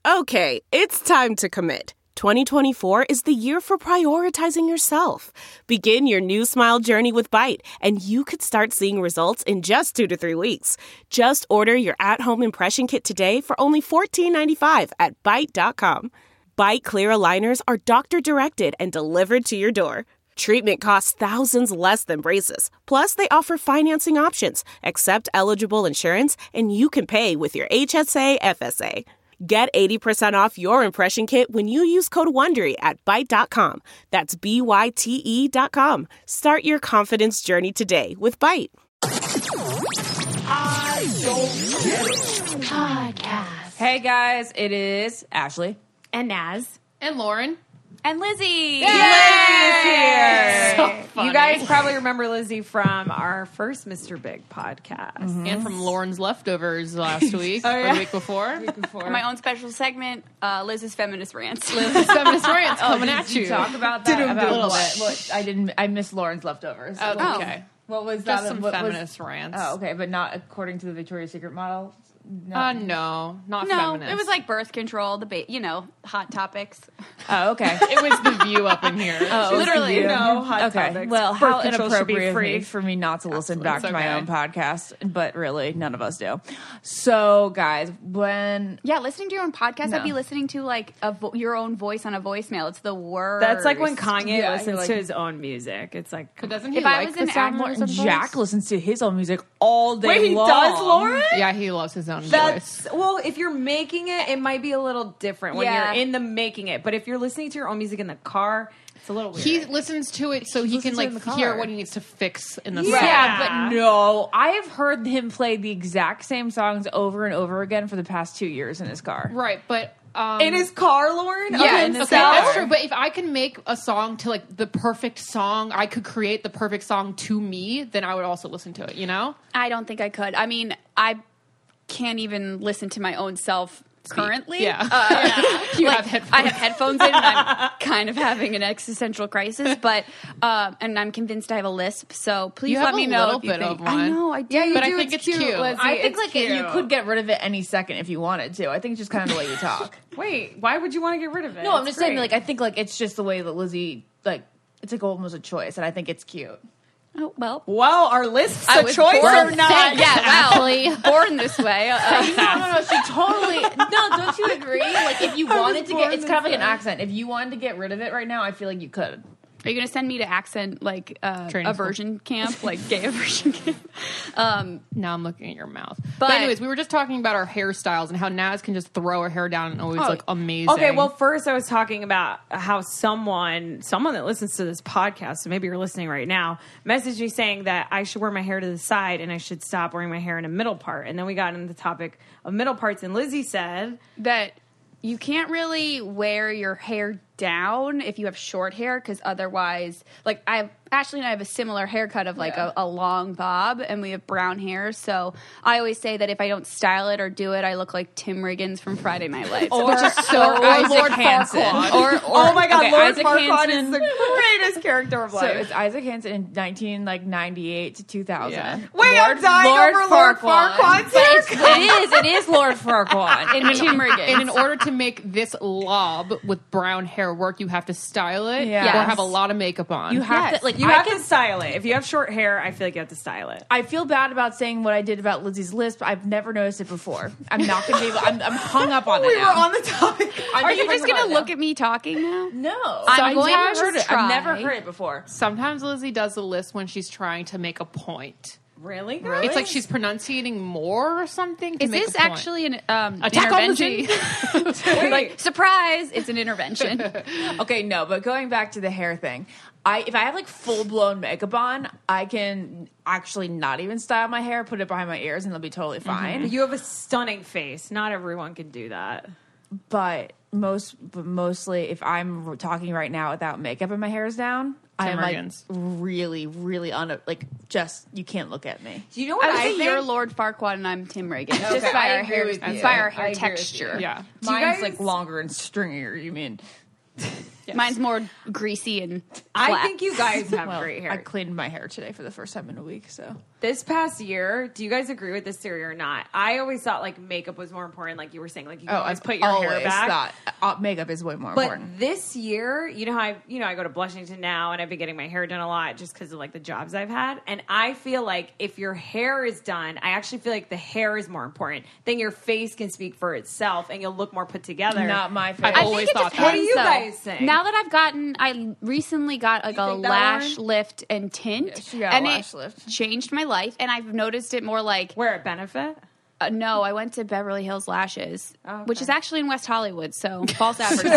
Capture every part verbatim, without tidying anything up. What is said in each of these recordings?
Okay, it's time to commit. twenty twenty-four is the year for prioritizing yourself. Begin your new smile journey with Byte, and you could start seeing results in just two to three weeks. Just order your at-home impression kit today for only fourteen ninety-five at byte dot com. Byte Clear aligners are doctor-directed and delivered to your door. Treatment costs thousands less than braces. Plus, they offer financing options, accept eligible insurance, and you can pay with your H S A F S A. Get eighty percent off your impression kit when you use code WONDERY at byte dot com. That's B Y T E dot com. Start your confidence journey today with Byte. I don't get it. Podcast. Hey guys, it is Ashley And Naz. And Lauren. And Lizzie. Yay! Lizzie's here. So funny. You guys probably remember Lizzie from our first Mister Big podcast. Mm-hmm. And from Lauren's Leftovers last week, Oh, yeah. or the week before. Week before. My own special segment, uh, Liz's Feminist Rants. Liz's Feminist Rants coming did at you. Talk about that. About a little what? bit. What? I didn't. I missed Lauren's Leftovers. Oh, Oh. okay. What was Just that? some what was- feminist rants. Oh, okay, but not according to the Victoria's Secret model. No. Uh, no, not No, feminist. it was like birth control, the ba- you know, hot topics. Oh, okay. It was the View up in here. Oh, Literally. you No, know, hot okay. topics. Well, Birth how control should be inappropriate of free. me for me not to listen Absolutely. back It's to my okay. own podcast, but really, none of us do. So, guys, when Yeah, listening to your own podcast, No. I'd be listening to like a vo- your own voice on a voicemail. It's the worst. That's like when Kanye Yeah, listens you're like- to his own music. It's like, But doesn't he If I like was the an sound actor or of his own Jack voice? listens to his own music all day wait, he long. does, Lauren? Yeah, he loves his own voice. That's well. If you're making it, it might be a little different when Yeah. you're in the making it. But if you're listening to your own music in the car, it's a little weird. He listens to it so he can listens to it in like the hear car. what he needs to fix in the Yeah, song. Yeah. but no. I have heard him play the exact same songs over and over again for the past two years in his car. Right, but um, in his car, Lauren. Yeah, Okay, in his okay, car. that's true. But if I can make a song to like the perfect song, I could create the perfect song to me. Then I would also listen to it. You know? I don't think I could. I mean, I can't even listen to my own self currently. Yeah. Uh, You like, have headphones. I have headphones in, and I'm kind of having an existential crisis. But um, and I'm convinced I have a lisp. So please You have let me a know little if you bit think. of I one. know I do. Yeah, you But I do. think it's cute. Lizzie. I think It's like cute. you could get rid of it any second if you wanted to. I think it's just kind of the way you talk. Wait, why would you want to get rid of it? No, I'm It's just saying, great. like, I think, like, it's just the way that Lizzie, like, it's like almost a choice, and I think it's cute. Oh, well. Well, our lists I a was choice born- or not? Yeah, well, born this way. Uh, No, no, no, she totally, no, don't you agree? Like, if you I was wanted to born get, it's this kind of like an way. accent. If you wanted to get rid of it right now, I feel like you could. Are you going to send me to accent, like, uh, Training aversion camp? Like, gay aversion camp? Um, Now I'm looking at your mouth. But, But- anyways, we were just talking about our hairstyles and how Naz can just throw her hair down and always Oh, look amazing. Okay, well, first I was talking about how someone, someone that listens to this podcast, so maybe you're listening right now, messaged me saying that I should wear my hair to the side and I should stop wearing my hair in a middle part. And then we got into the topic of middle parts, and Lizzie said, that you can't really wear your hair down if you have short hair because otherwise, like I have Ashley and I have a similar haircut of like Yeah. a, a long bob, and we have brown hair. So I always say that if I don't style it or do it, I look like Tim Riggins from Friday Night Lights. Which is so or Isaac Lord Hansen. Farquaad. Or- or- oh my God, okay, Lord Isaac Farquaad Hansen. is the greatest character of So life. it's Isaac Hansen in nineteen like ninety-eight to two thousand. Yeah. Wait, I'm dying over Lord Farquaad's But it's, haircut. it is, it is Lord Farquaad. and Tim Riggins. And in order to make this lob with brown hair work, you have to style it Yes. or have a lot of makeup on. You have Yes. to like You I have can to style it. If you have short hair, I feel like you have to style it. I feel bad about saying what I did about Lizzie's lisp. I've never noticed it before. I'm not going to be able. I'm, I'm hung up on it. We were now. on the topic. Are you just going to look at me talking now? No, I'm going I've to heard it. try. I've never heard it before. Sometimes Lizzie does the list when she's trying to make a point. Really? Really? It's like she's pronunciating more or something. To Is make this a point. actually an um, Attack on intervention? Lizzie? Like, surprise, it's an intervention. Okay, no, but going back to the hair thing, I if I have like full blown makeup on, I can actually not even style my hair, put it behind my ears, and it'll be totally fine. You have a stunning face. Not everyone can do that. But most, but mostly, if I'm talking right now without makeup and my hair is down, I am like Riggins. really, really on like just you can't look at me. Do you know what I would I, say think? you're Lord Farquaad and I'm Tim Riggins. Okay, just by I our agree hair, with you. by our I hair agree with texture. Yeah. Do you Mine's guys- like longer and stringier. You mean? Mine's more greasy and I flat. think you guys have Well, great hair. I cleaned my hair today for the first time in a week, so This past year, do you guys agree with this theory or not? I always thought like makeup was more important, like you were saying, like you can Oh, always I've put your always hair back. thought uh, makeup is way more But important. this year, you know how I, you know I go to Blushington now, and I've been getting my hair done a lot just because of like the jobs I've had. And I feel like if your hair is done, I actually feel like the hair is more important. Then your face can speak for itself, and you'll look more put together. Not my face. I've I always think it thought depends, that. What do you though. guys think? Now that I've gotten, I recently got like a think that, lash Lauren? lift and tint, Yeah, she got a and lash it lift. changed my life. And I've noticed it more like, Where it benefit? uh, no, I went to Beverly Hills Lashes, Oh, okay. which is actually in West Hollywood, so false advertising.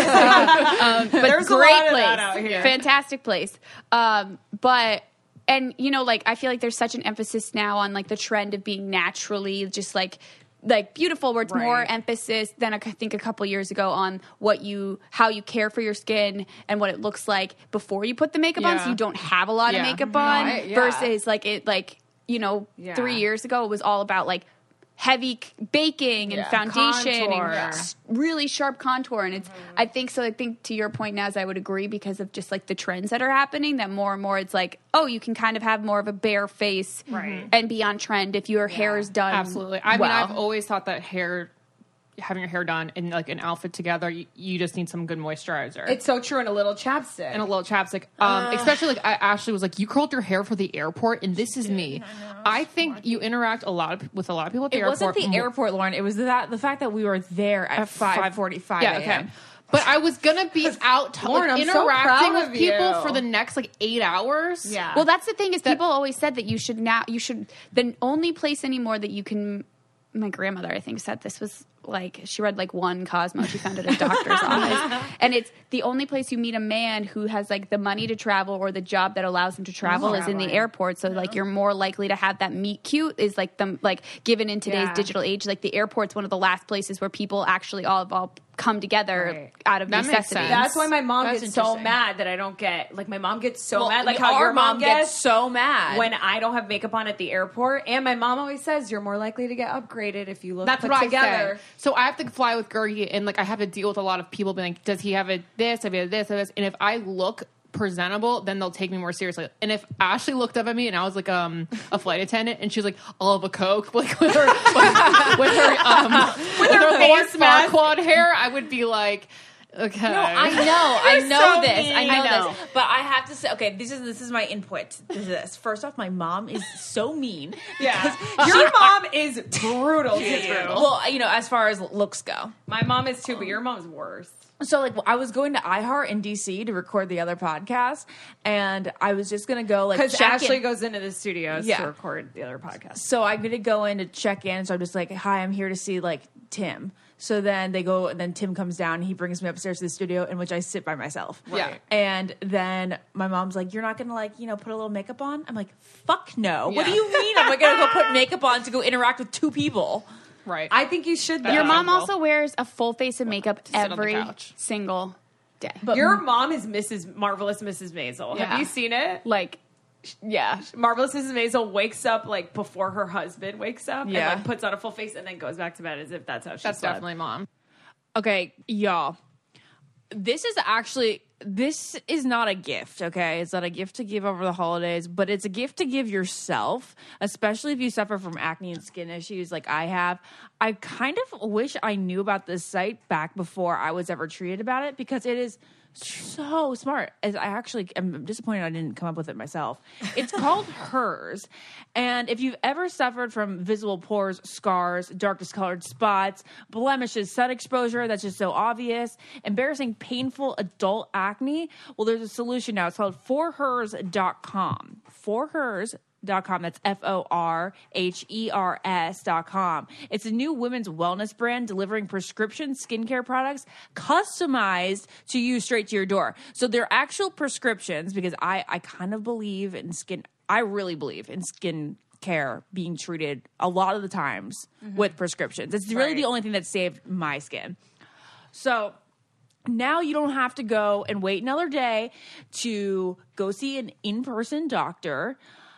um, but There's a great lot of place, that out here. fantastic place. Um, but and you know, like I feel like there's such an emphasis now on like the trend of being naturally just like. Like beautiful, where it's Right. more emphasis than I think a couple years ago on what you, how you care for your skin and what it looks like before you put the makeup on, so Yeah. you don't have a lot Yeah. of makeup No, on. I- yeah. Versus like it, like you know, Yeah. three years ago it was all about like heavy c- baking and Yeah. foundation Contour. and Yeah. s- really sharp contour. And it's, I think so. I think to your point, Naz, I would agree because of just like the trends that are happening. That more and more, it's like, oh, you can kind of have more of a bare face, Right. and be on trend if your hair is done. Absolutely. I mean, well. I've always thought that hair, having your hair done and like an outfit together, you, you just need some good moisturizer. It's so true, and a little chapstick. and a little chapstick. Um, especially like I, Ashley was like, you curled your hair for the airport, and this is me. I think you interact a lot of, with a lot of people at the It airport. wasn't the more- airport, Lauren. It was that the fact that we were there at five forty-five Yeah, okay. But I was gonna be out t- Lauren, like, I'm so interacting proud with of people you. for the next like eight hours. Yeah. Well, that's the thing is people always said that you should now you should the only place anymore that you can. My grandmother, I think, said this was like she read like one Cosmo she found at a doctor's office, and it's the only place you meet a man who has like the money to travel or the job that allows him to travel is in the airport. So like you're more likely to have that meet cute is like the like given in today's Yeah. digital age. Like the airport's one of the last places where people actually all of all come together Right. out of That makes necessity. sense. That's why my mom That's gets so interesting. mad that I don't get like my mom gets so Well, mad like our how your mom, gets gets so mad when I don't have makeup on at the airport. And my mom always says you're more likely to get upgraded if you look That's put what together. I say. So I have to fly with Gergie, and like I have to deal with a lot of people being like, "Does he have a this? Have he have this? Have this?" And if I look presentable, then they'll take me more seriously. And if Ashley looked up at me and I was like um a flight attendant, and she was like, "I'll have a Coke," like with her with, with her um with her face Lord mask. Farquaad hair, I would be like, "Okay." No, I know, I know so this, mean. I know, I know. this, but I have to say, okay, this is this is my input to this. First off, my mom is so mean. Yeah, because your she- mom is brutal to you. Well, you know, as far as looks go. My mom is too, but your mom's worse. So, like, I was going to iHeart in D C to record the other podcast, and I was just gonna go like Because check Ashley in. goes into the studios Yeah. to record the other podcast. So I'm gonna go in to check in. So I'm just like, "Hi, I'm here to see like Tim." So then they go, and then Tim comes down. And he brings me upstairs to the studio, in which I sit by myself. Yeah. And then my mom's like, "You're not gonna like, you know, put a little makeup on?" I'm like, "Fuck no! What do Yeah. you mean? I'm like gonna go put makeup on to go interact with two people?" right. I think you should. Though. Your mom Well, also wears a full face of makeup sit on the every couch. single day. Your mom is Missus Marvelous Missus Maisel. Yeah. Have you seen it? like, Yeah, Marvelous Missus Maisel wakes up like before her husband wakes up, Yeah. and like puts on a full face, and then goes back to bed as if that's how she That's slept. definitely mom. Okay, y'all. This is actually this is not a gift, okay? It's not a gift to give over the holidays, but it's a gift to give yourself, especially if you suffer from acne and skin issues like I have. I kind of wish I knew about this site back before I was ever treated about it because it is so smart. As I actually am disappointed I didn't come up with it myself. It's called Hers. And if you've ever suffered from visible pores, scars, dark discolored spots, blemishes, sun exposure that's just so obvious, embarrassing, painful adult acne, well, there's a solution now. It's called for hers dot com. For Hers dot com. That's F O R H E R S dot com. It's a new women's wellness brand delivering prescription skincare products customized to you straight to your door. So they're actual prescriptions because I, I kind of believe in skin. I really believe in skin care being treated a lot of the times with prescriptions. It's really the only thing that saved my skin. So now you don't have to go and wait another day to go see an in-person doctor.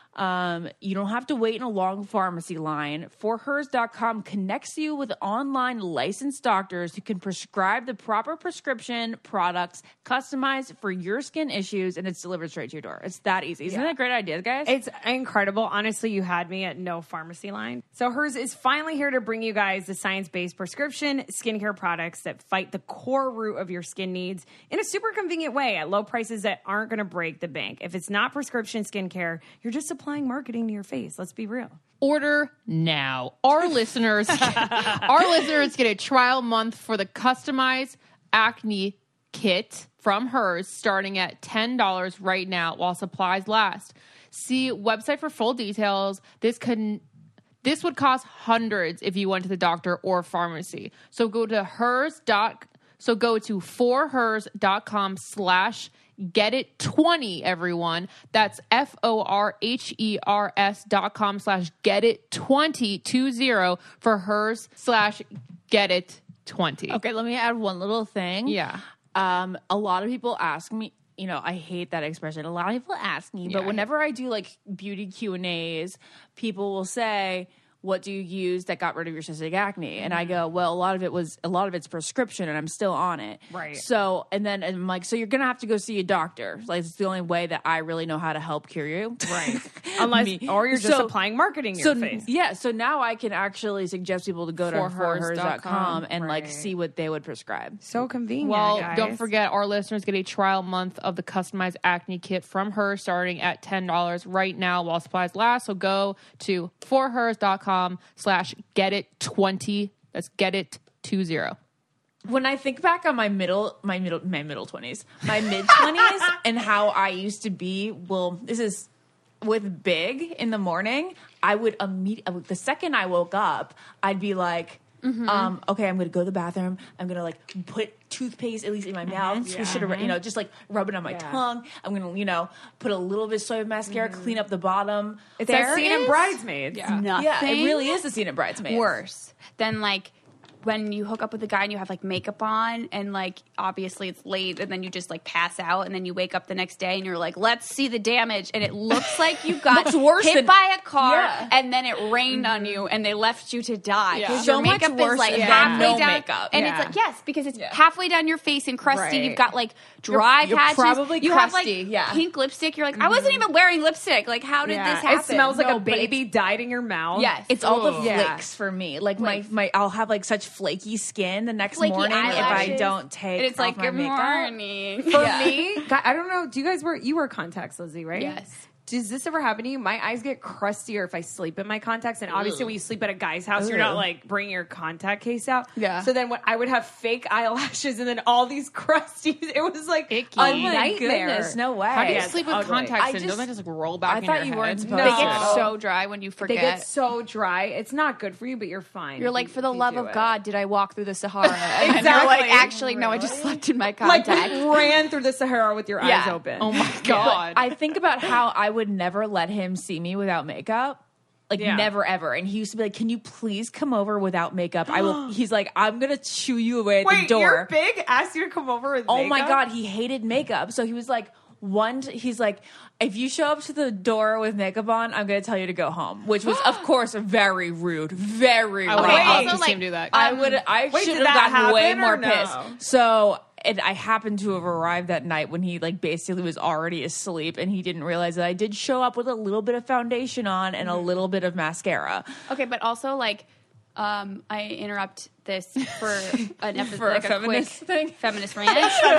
Um, you don't have to wait in a long pharmacy line. for hers dot com connects you with online licensed doctors who can prescribe the proper prescription products customized for your skin issues, and it's delivered straight to your door. It's that easy. Isn't Yeah. that a great idea, guys? It's incredible. Honestly, you had me at no pharmacy line. So Hers is finally here to bring you guys the science-based prescription skincare products that fight the core root of your skin needs in a super convenient way at low prices that aren't going to break the bank. If it's not prescription skincare, you're just applying marketing to your face. Let's be real. Order now. Our listeners, our listeners get a trial month for the customized acne kit from Hers, starting at ten dollars right now while supplies last. See website for full details. This can this would cost hundreds if you went to the doctor or pharmacy. So go to hers. So go to for hers dot com slash get it twenty, everyone. That's F O R H E R S dot com slash get it twenty, two zero for hers slash get it twenty. Okay, let me add one little thing. Yeah. Um, a lot of people ask me, you know, I hate that expression. A lot of people ask me, but Yeah. whenever I do like beauty Q and A's, people will say, what do you use that got rid of your cystic acne? And I go, well, a lot of it was, a lot of it's prescription and I'm still on it. Right. So, and then I'm like, so you're going to have to go see a doctor. Like, it's the only way that I really know how to help cure you. Right. Unless, Me. or you're just So- applying marketing to So, your face. yeah, so now I can actually suggest people to go to for for hers hers dot dot com com. and like Right. see what they would prescribe. So convenient, Well, guys. don't forget, our listeners get a trial month of the customized acne kit from her starting at ten dollars right now while supplies last. So go to for hers dot com slash get it twenty. That's get it two zero. When I think back on my middle, my middle, my middle twenties, my mid twenties, and how I used to be, well, this is with Big in the morning. I would immediately, the second I woke up, I'd be like, um, okay, I'm going to go to the bathroom. I'm going to like put toothpaste at least in my mouth, swish it around, you know, just like rub it on my Yeah. tongue. I'm going to, you know, put a little bit of soy mascara, clean up the bottom. It's There that scene in is- Bridesmaids. Yeah. Nothing Yeah, it really is the scene in Bridesmaids. worse than like when you hook up with a guy and you have like makeup on and like obviously it's late and then you just like pass out and then you wake up the next day and you're like, let's see the damage, and it looks like you got Looks worse hit than- by a car Yeah. and then it rained on you and they left you to die Yeah. because So your much makeup worse is like than halfway no down makeup. and Yeah. it's like yes because it's Yeah. halfway down your face and crusty. Right. You've got like dry you're patches. probably you have crusty, like yeah. pink lipstick. You're like, I wasn't even wearing lipstick. Like, how did Yeah. this happen? It smells like No, a but it's- baby died in your mouth. Yes. It's all the Ugh. flakes Yeah. for me. Like my, Flakes. my, I'll have like such flaky skin the next Flaky morning if I eyelashes. don't take and it's off like my good makeup. morning. For me, God, I don't know. Do you guys wear you wear contacts, Lizzie? Right? Yes. Does this ever happen to you? My eyes get crustier if I sleep in my contacts, and obviously, when you sleep at a guy's house, you're not Ugh. like bringing your contact case out. Yeah. So then, when I would have fake eyelashes, and then all these crusties, it was like Icky. a Oh my nightmare. goodness, no way. How do you Yeah, it's sleep with ugly. contacts I in? just- Doesn't that just like roll back I in thought your you head? weren't supposed No. They to. get Oh. so dry when you They forget. get so dry. It's not good for you, but you're fine. You're if like, you- for the if you love do of it. God, did I walk through the Sahara? And Exactly. you're like, actually, no, I just slept in my like contact. ran through the Sahara with your eyes Yeah. open. Oh my god! I think about how I would never let him see me without makeup. Like Yeah. never ever. And he used to be like, "Can you please come over without makeup?" I will. He's like, "I'm gonna chew you away at Wait, the door." you're big? Asked you to come over with Oh my makeup? god, he hated makeup. So he was like, one. T- he's like, if you show up to the door with makeup on, I'm going to tell you to go home. Which was, of course, very rude. Very I rude. would Wait. have loved to Also, see him like, do that. I would. I Wait, should did have that gotten way happen more or no? pissed. So. And I happened to have arrived that night when he like basically was already asleep, and he didn't realize that I did show up with a little bit of foundation on and a little bit of mascara. Okay, but also like, um, I interrupt this for an episode, For a like a, feminist quick thing? feminist rant.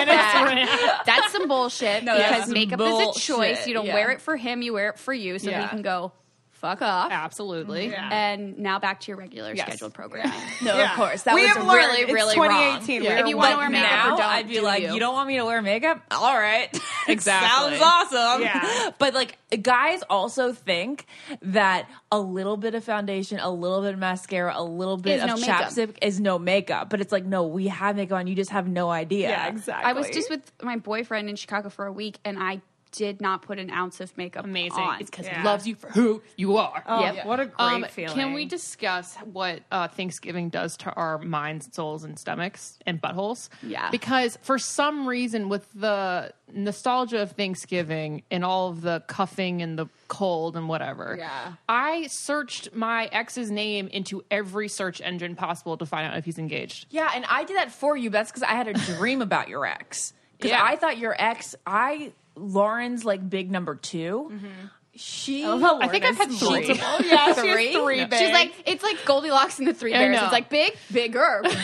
That- That's some bullshit No, because that's some makeup is a bullshit, choice. You don't yeah. wear it for him; you wear it for you, so Yeah. he can go fuck off. Absolutely. And now back to your regular Yes. scheduled programming. No, Yeah. of course that We was have really, learned. It's really twenty wrong. eighteen. Yeah. We're If you wanna woke wear makeup now. or don't, I'd be do like, you. you don't want me to wear makeup? All right. Exactly. Sounds awesome. Yeah. But like guys also think that a little bit of foundation, a little bit of mascara, a little bit Is of no makeup. chapstick is no makeup. But it's like, no, we have makeup on. You just have no idea. Yeah, exactly. I was just with my boyfriend in Chicago for a week, and I did not put an ounce of makeup Amazing. on. It's because Yeah. he loves you for who you are. Oh, Yep. what a great Um, feeling. can we discuss what uh, Thanksgiving does to our minds, souls, and stomachs and buttholes? Yeah. Because for some reason, with the nostalgia of Thanksgiving and all of the cuffing and the cold and whatever, Yeah. I searched my ex's name into every search engine possible to find out if he's engaged. Yeah, and I did that for you. That's because I had a dream about your ex. Because Yeah. I thought your ex, I Lauren's like big number two. She, I think I've had three. multiple. Yeah, She has three. three No. big. She's like, it's like Goldilocks and the Three I Bears. know. It's like big, bigger, big.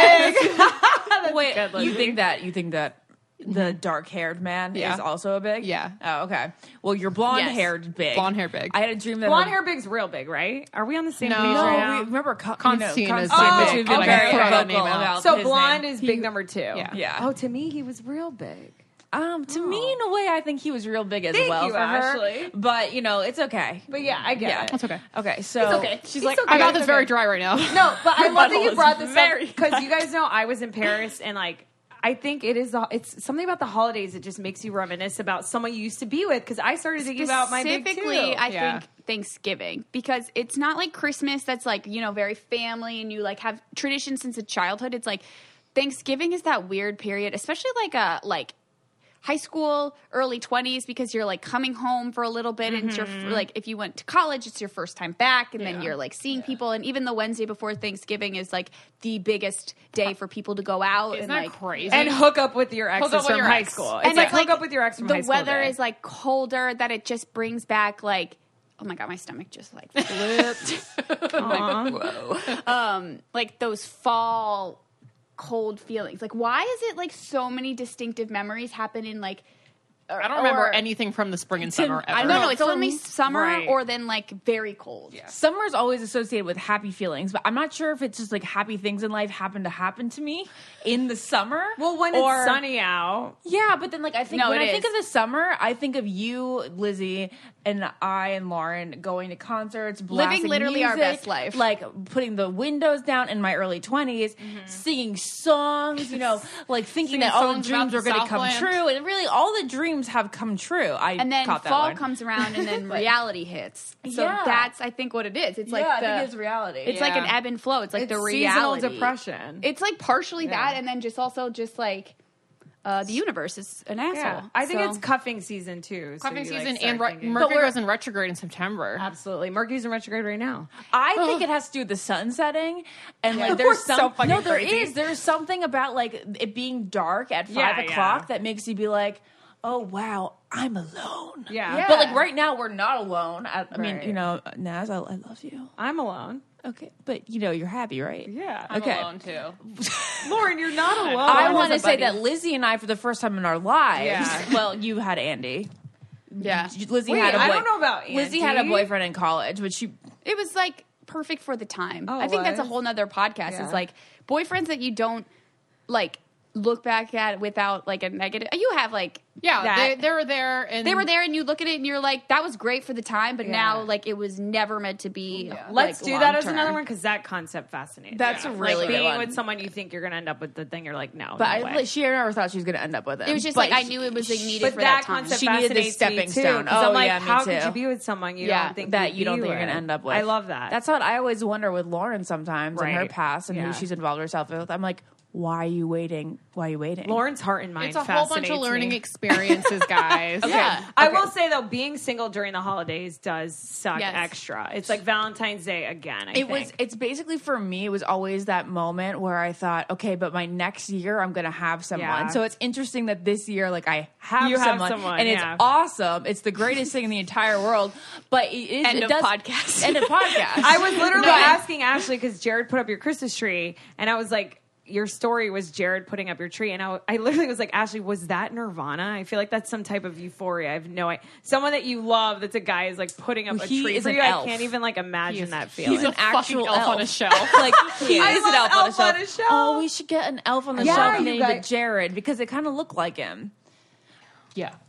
Wait, good, you Lizzie. think that you think that the dark haired man Yeah. is also a big? Yeah. Oh, okay. Well, you're blonde haired big. Blonde hair big. I had a dream that Blonde her- hair big's real big, right? Are we on the same No. page No, right we now? remember Con- Constantine you know, is Constantine, big, which we've been okay. very Throw that vocal name out. about So his blonde name. is big number two. Yeah. Yeah. Oh, to me, he was real big. Um, to me, in a way, I think he was real big as Thank well you, for Ashley. her. But you know, it's okay. But yeah, I get Yeah. it. That's okay. Okay, so okay. she's It's like, okay. My mouth it's is very okay. dry right now. No, but I love that butthole you is brought this very up because you guys know I was in Paris and like I think it is. the- It's something about the holidays that just makes you reminisce about someone you used to be with. Because I started thinking about my big two. Specifically, I Yeah. think Thanksgiving, because it's not like Christmas that's like, you know, very family and you like have traditions since a childhood. It's like Thanksgiving is that weird period, especially like a like high school, early twenties, because you're like coming home for a little bit and it's your Mm-hmm. like if you went to college, it's your first time back, and then you're like seeing people, and even the Wednesday before Thanksgiving is like the biggest day for people to go out. Isn't and that like crazy? and hook up with your exes up with from your high ex. school. It's and like hook up with your ex from the high school. weather day. is like colder, that it just brings back like, oh my god, my stomach just like flipped. I'm like, whoa. Um, like those fall cold feelings. Like, why is it like so many distinctive memories happen in like? I don't remember or- anything from the spring and summer ever. I don't know. It's only summer Right. or then like very cold. Yeah. summer is always associated with happy feelings, but I'm not sure if it's just like happy things in life happen to happen to me in the summer. well, when or- it's sunny out. Yeah, but then like I think No, when it I think is. of the summer, I think of you, Lizzie, and I and Lauren going to concerts, blasting literally our music, best life. like putting the windows down in my early twenties, singing songs, you know, like thinking Singing that all the songs dreams about were the going to come Southland. true, and really all the dreams have come true. I And then caught that fall one. comes around, and then reality hits. So Yeah. that's I think what it is. It's like yeah, I the, think it's reality. It's like an ebb and flow. It's like It's the seasonal reality. depression. It's like partially Yeah. that, and then just also just like uh, the universe is an asshole. Yeah, I think So- it's cuffing season too. so Cuffing you, like, season start and re- thinking- Mercury we're- goes in retrograde in September. Absolutely, Mercury's in retrograde right now. I think it has to do with the sun setting, and like We're there's so some fucking no, there crazy. is there's something about like it being dark at five Yeah, o'clock yeah. that makes you be like, oh wow, I'm alone. Yeah. Yeah. But like right now, we're not alone. I, I mean, Right. you know, Naz, I, I love you. I'm alone. Okay, but you know, you're happy, right? Yeah, I'm Okay. alone too. Lauren, you're not alone. I Lauren want to has a say buddy. that Lizzie and I, for the first time in our lives, Yeah. well, you had Andy. yeah. Lizzie Wait, had a boy- I don't know about Lizzie had a Andy. boyfriend in college, but she It was like perfect for the time. Oh, I think that's a was? whole nother podcast. Yeah. Is like boyfriends that you don't like look back at without like a negative. You have like Yeah, that. they, they were there, and They were there, and you look at it, and you're like, "That was great for the time," but Yeah. now, like, it was never meant to be. Let's like, do that as long-term. another one because that concept fascinates. That's me. a really like good being one. with someone you think you're going to end up with the thing. You're like, no, But no I, way. like, she never thought she was going to end up with him. It was just But like I she- knew it was like needed But for that that time. concept She needed the fascinates stepping me too, stone. 'cause Oh, I'm like, yeah, me how too. could you be with someone you Yeah, don't think that you'd you don't be think you're with? going to end up with. I love that. That's what I always wonder with Lauren sometimes and her Right. past and Yeah. who she's involved herself with. I'm like, why are you waiting? Why are you waiting? Lauren's heart and mind. it's a whole bunch of fascinates learning me. experiences, guys. Yeah. I will say though, being single during the holidays does suck Yes. extra. It's like Valentine's Day again. I It think. was. It's basically for me. It was always that moment where I thought, okay, but my next year I'm going to have someone. Yeah. So it's interesting that this year, like I have You have someone, someone, and it's yeah. awesome. It's the greatest thing in the entire world. But it is. End it of does, podcast. End of podcast. I was literally No. asking Ashley because Jared put up your Christmas tree, and I was like, your story was Jared putting up your tree, and I, I literally was like, Ashley, was that Nirvana? I feel like that's some type of euphoria. I have no idea. Someone that you love, that's a guy is like putting up a He tree is for an you. elf. I can't even like imagine He's- that he's feeling. He's an a fucking actual elf on a shelf. Like he I is an love elf, on, a Elf shelf. on a Shelf. Oh, we should get an elf on the Yeah, shelf you named guys- Jared because it kind of looked like him. Yeah.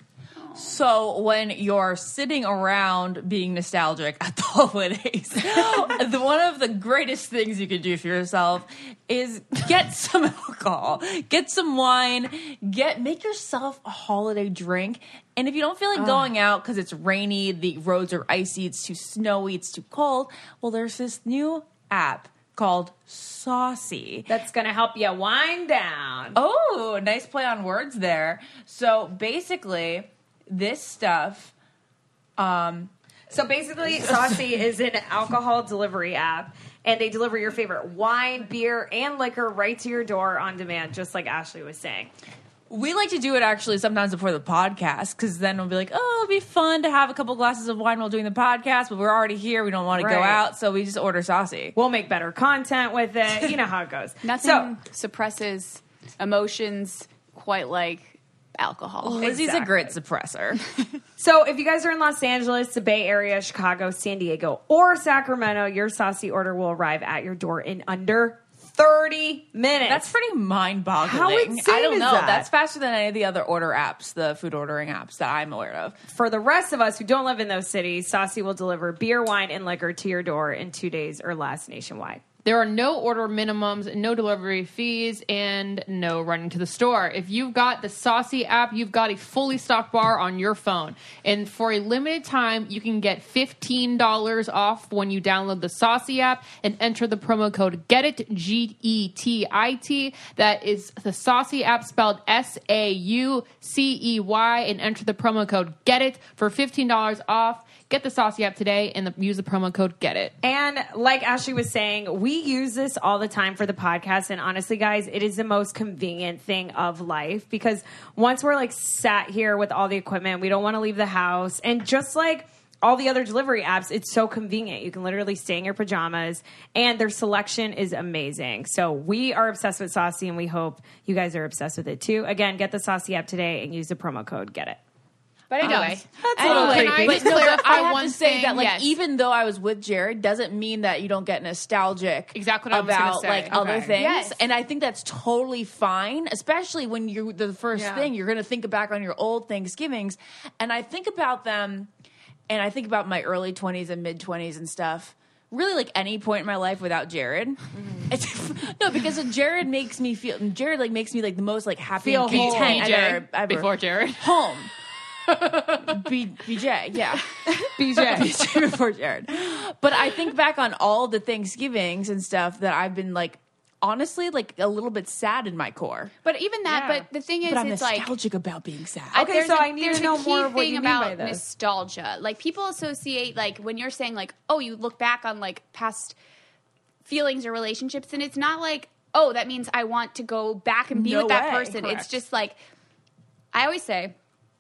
So when you're sitting around being nostalgic at the holidays, the, one of the greatest things you can do for yourself is get some alcohol, get some wine, get make yourself a holiday drink. And if you don't feel like going out because it's rainy, the roads are icy, it's too snowy, it's too cold, well, there's this new app called Saucy. That's going to help you wind down. Oh, nice play on words there. So basically, this stuff. Um, So basically, Saucy is an alcohol delivery app, and they deliver your favorite wine, beer, and liquor right to your door on demand, just like Ashley was saying. we like to do it actually sometimes before the podcast because then we'll be like, oh, it'll be fun to have a couple glasses of wine while doing the podcast, but we're already here. We don't want to go Right. out, so we just order Saucy. We'll make better content with it. You know how it goes. Nothing So, suppresses emotions quite like alcohol. Lizzie's Exactly. a grit suppressor. so if you guys are in Los Angeles, the Bay Area, Chicago, San Diego, or Sacramento, your Saucy order will arrive at your door in under thirty minutes. That's pretty mind-boggling. How insane I don't is know. that? That's faster than any of the other order apps, the food ordering apps that I'm aware of. For the rest of us who don't live in those cities, Saucy will deliver beer, wine, and liquor to your door in two days or less nationwide. There are no order minimums, no delivery fees, and no running to the store. If you've got the Saucy app, you've got a fully stocked bar on your phone. And for a limited time, you can get fifteen dollars off when you download the Saucy app and enter the promo code GETIT, G E T I T. That is the Saucy app spelled S A U C E Y, and enter the promo code GETIT for fifteen dollars off. Get the Saucy app today and the, use the promo code GETIT. And like Ashley was saying, we use this all the time for the podcast. And honestly, guys, it is the most convenient thing of life because once we're like sat here with all the equipment, we don't want to leave the house. And just like all the other delivery apps, it's so convenient. You can literally stay in your pajamas and their selection is amazing. So we are obsessed with Saucy and we hope you guys are obsessed with it too. Again, get the Saucy app today and use the promo code GETIT. But anyway, That's a little anyway, creepy. but Just no, but clarify I have one to say thing, that, like, yes. Even though I was with Jared, doesn't mean that you don't get nostalgic Exactly what I was gonna about say. like Okay. other things. Yes. And I think that's totally fine, especially when you're the first Yeah. thing you're going to think back on your old Thanksgivings. And I think about them, and I think about my early twenties and mid twenties and stuff. Really, like any point in my life without Jared. Mm-hmm. It's, no, because Jared makes me feel. Jared like makes me like the most like happy Feel and whole. content B J, I've ever, ever before Jared. home. B, BJ, yeah. B J. B J before Jared. But I think back on all the Thanksgivings and stuff that I've been like, honestly, like a little bit sad in my core. but even that. Yeah. But the thing is, But I'm it's like nostalgic about being sad. Okay, there's so a- I need there's to a know key more of what thing you mean about by this. nostalgia. Like people associate, like when you're saying, like, oh, you look back on like past feelings or relationships, and it's not like, oh, that means I want to go back and be No with that way. person. Correct. It's just like I always say,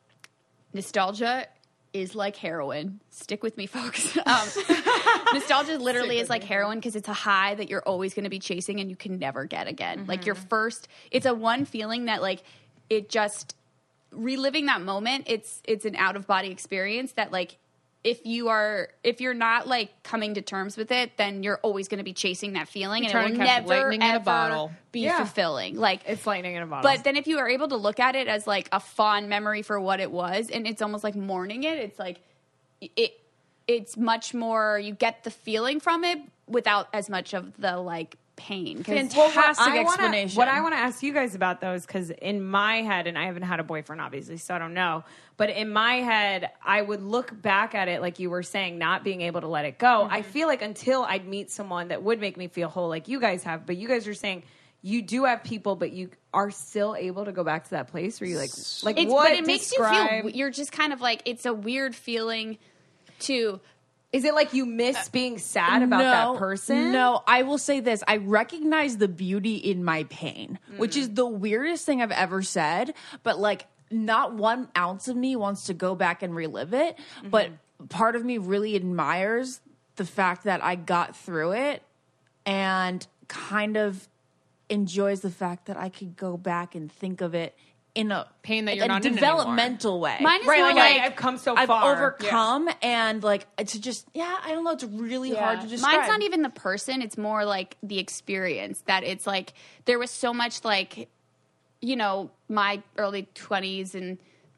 nostalgia is like heroin. Stick with me, folks. Um, nostalgia literally is like heroin because it's a high that you're always going to be chasing and you can never get again. Like your first, it's a one feeling that like it just reliving that moment. It's it's an out of body experience that like if you are if you're not like coming to terms with it, then you're always going to be chasing that feeling, and Trying it to will catch never lightning in a ever bottle. be Yeah. fulfilling. Like It's lightning in a bottle. but then if you are able to look at it as like a fond memory for what it was, and it's almost like mourning it, it's like it it's much more you get the feeling from it without as much of the like pain. 'Cause- Fantastic. Well, what I wanna- explanation. What I want to ask you guys about those, because in my head, and I haven't had a boyfriend, obviously, so I don't know. But in my head, I would look back at it like you were saying, not being able to let it go. I feel like until I'd meet someone that would make me feel whole, like you guys have. But you guys are saying you do have people, but you are still able to go back to that place where you like, like it's what? but it makes describe- you feel you're just kind of like it's a weird feeling to Is it like you miss being sad about that person? No, I will say this. I recognize the beauty in my pain, which is the weirdest thing I've ever said. But like, not one ounce of me wants to go back and relive it. But part of me really admires the fact that I got through it and kind of enjoys the fact that I could go back and think of it in a Pain that like you're a not in developmental way. Mine is Right, more like, like, I- I've come so I've far. overcome and like to just yeah, I don't know. It's really hard to describe. mine's not even the person, it's more like the experience that it's like there was so much like you know my early twenties and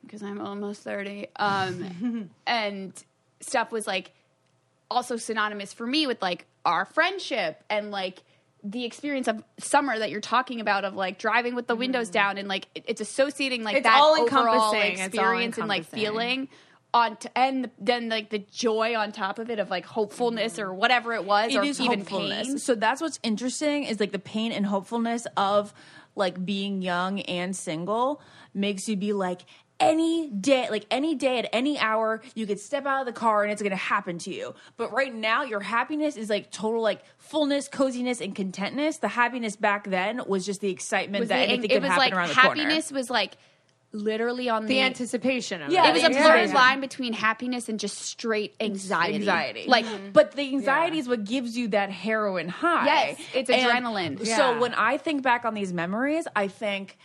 because I'm almost thirty. Um, and stuff was like also synonymous for me with like our friendship and like the experience of summer that you're talking about of like driving with the windows down and like it, it's associating like It's that all overall encompassing. It's all experience and like encompassing. feeling on t- and then like the joy on top of it of like hopefulness or whatever it was It or is even hopefulness. pain. So that's what's interesting is like the pain and hopefulness of like being young and single makes you be like any day, like any day at any hour, you could step out of the car and it's going to happen to you. But right now, your happiness is like total like fullness, coziness, and contentness. The happiness back then was just the excitement Was that the- anything it could was happen like around the happiness corner. was like literally on The the, anticipation of Yeah, it. it was the a blurred anxiety. line between happiness and just straight anxiety. Anxiety, Like, but the anxiety is what gives you that heroin high. Yes, it's And adrenaline. So Yeah. when I think back on these memories, I think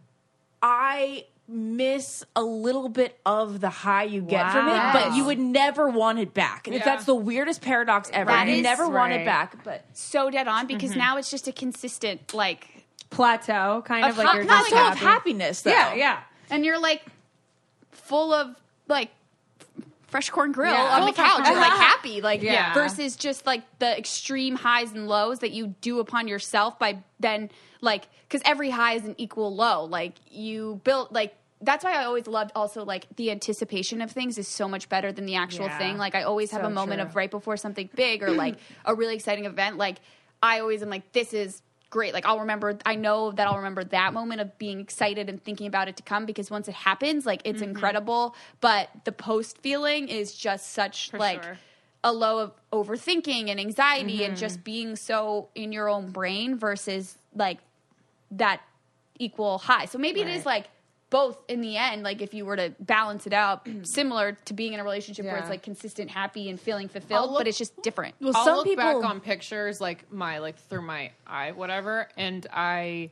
I miss a little bit of the high you get from it, Wow. but you would never want it back. Yeah. That's the weirdest paradox ever. That you is never want it right. back, but so dead on because now it's just a consistent like, Plateau, kind of, Of like hap- you're not just like of happy. happiness though. Yeah, yeah. and you're like full of like fresh corn grill Yeah. on Full the of fresh couch. corn You're like grill. happy, like Yeah. versus just like the extreme highs and lows that you do upon yourself by then like because every high is an equal low. Like you build like. That's why I always loved also like the anticipation of things is so much better than the actual Yeah. thing. Like I always have So a moment true. of right before something big or like a really exciting event. Like I always am like, this is great. Like I'll remember, I know that I'll remember that moment of being excited and thinking about it to come because once it happens, like it's Mm-hmm. incredible. But the post feeling is just such like sure. a low of overthinking and anxiety Mm-hmm. and just being so in your own brain versus like that equal high. So maybe it is like both in the end, like if you were to balance it out, similar to being in a relationship where Yeah. it's like consistent, happy, and feeling I'll fulfilled, look- but it's just different. Well, I'll some look people back on pictures like my like through my eye, whatever, and I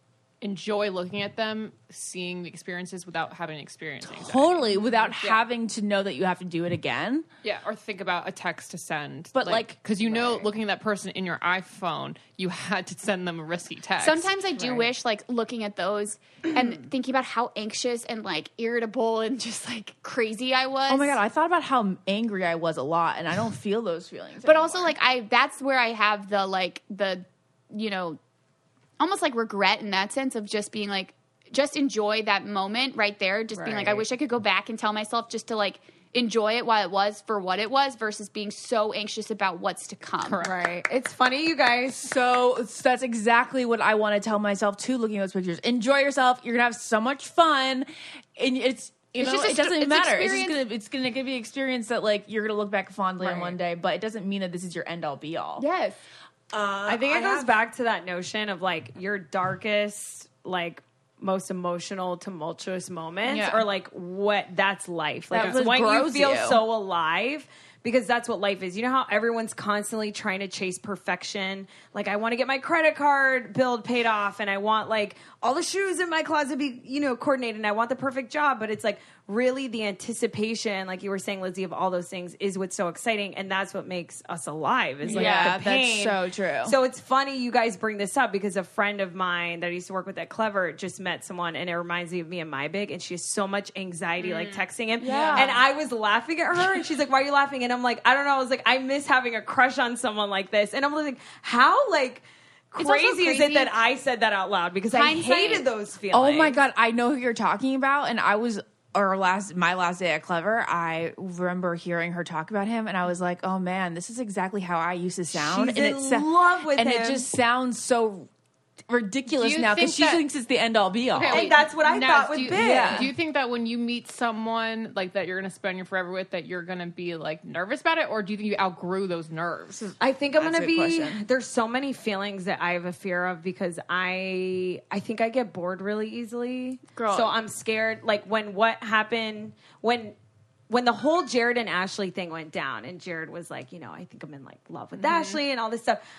enjoy looking at them, seeing the experiences without having experienced anxiety. totally without having to know that you have to do it again. Yeah, or think about a text to send. But, like- because you know, looking at that person in your iPhone, you had to send them a risky text. Sometimes I do wish, like, looking at those and thinking about how anxious and, like, irritable and just, like, crazy I was. Oh my god, I thought about how angry I was a lot, and I don't feel those feelings. But also, anymore. like, I that's where I have the, like, the, you know, almost like regret in that sense of just being, like, just enjoy that moment right there. Just being like, I Right. wish I could go back and tell myself just to, like, enjoy it while it was for what it was versus being so anxious about what's to come. Correct. Right. It's funny, you guys. So that's exactly what I want to tell myself too. Looking at those pictures, enjoy yourself. You're gonna have so much fun, and it's you It's know just a it doesn't st- even it's matter. It's just experience- gonna it's gonna give you an experience that like you're gonna look back fondly on Right. one day, but it doesn't mean that this is your end all be all. Yes. I think it I goes have- back to that notion of like your darkest, like most emotional, tumultuous moments, Yeah. or like what that's life. Like That's it's what when you grows feel you. so alive. Because that's what life is. You know how everyone's constantly trying to chase perfection? Like, I want to get my credit card bill paid off, and I want, like, all the shoes in my closet be, you know, coordinated, and I want the perfect job. But it's like, really, the anticipation, like you were saying, Lizzie, of all those things is what's so exciting. And that's what makes us alive, is like Yeah, the that's pain. so true. So it's funny you guys bring this up because a friend of mine that I used to work with at Clever just met someone, and it reminds me of me and my big, and she has so much anxiety, like texting him. Yeah. And I was laughing at her, and she's like, "Why are you laughing?" And I'm like, "I don't know." I was like, "I miss having a crush on someone like this." And I'm like, "How like It's also crazy, is it crazy. that I said that out loud?" Because Hindsight- I hated those feelings. Oh my god, I know who you're talking about, and I was or last my last day at Clever. I remember hearing her talk about him, and I was like, "Oh man, this is exactly how I used to sound." She's and in it sa- love with and him. it just sounds so ridiculous Do you now because think she that- thinks it's the end all be all. Okay, And wait, that's what I Naz, thought with do you, Big. Yeah. Do you think that when you meet someone like that you're going to spend your forever with, that you're going to be like nervous about it, or do you think you outgrew those nerves? I think I'm That's gonna a good be. question. There's so many feelings that I have a fear of because I I think I get bored really easily. Girl. So I'm scared. Like when what happened when when the whole Jared and Ashley thing went down, and Jared was like, you know, I think I'm in like love with Mm-hmm. Ashley and all this stuff.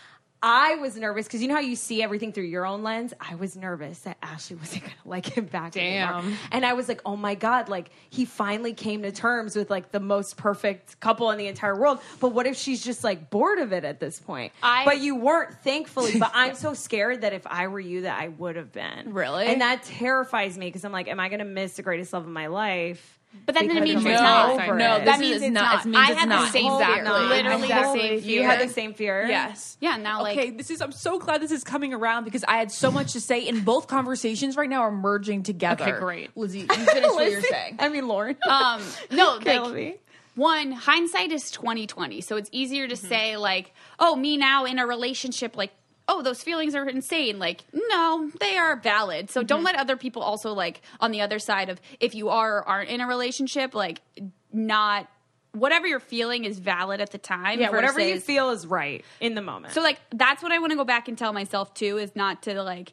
I was nervous because you know how you see everything through your own lens? I was nervous that Ashley wasn't going to like him back Damn. anymore. And I was like, oh my God, like he finally came to terms with like the most perfect couple in the entire world. But what if she's just like bored of it at this point? I- but you weren't, thankfully. But I'm so scared that if I were you, that I would have been. Really? And that terrifies me because I'm like, am I going to miss the greatest love of my life? But that Because means of it's my not. over No, it? this That means is it's not. not. It means I it's had not. the same fear. Exactly. Literally the Exactly. same fear. You had the same fear? Yes. Yeah, now like Okay, this is. I'm so glad this is coming around because I had so much to say, and both conversations right now are merging together. Okay, great. Lizzie, you finish what you're saying. I mean, Lauren. um no Kill like me. one, hindsight is twenty twenty, so it's easier to say like, oh, me now in a relationship, like, oh, those feelings are insane. Like, no, they are valid. So don't let other people also like on the other side of if you are or aren't in a relationship, like not whatever you're feeling is valid at the time. Yeah, whatever you versus- feel is right in the moment. So like that's what I want to go back and tell myself too, is not to like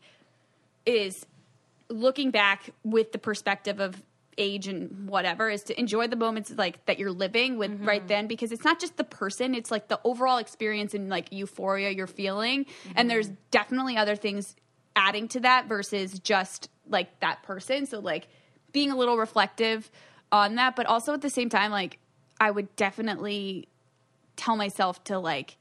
is looking back with the perspective of age and whatever, is to enjoy the moments like that you're living with right then, because it's not just the person, it's like the overall experience and like euphoria you're feeling. And there's definitely other things adding to that versus just like that person. So like being a little reflective on that, but also at the same time, like I would definitely tell myself to like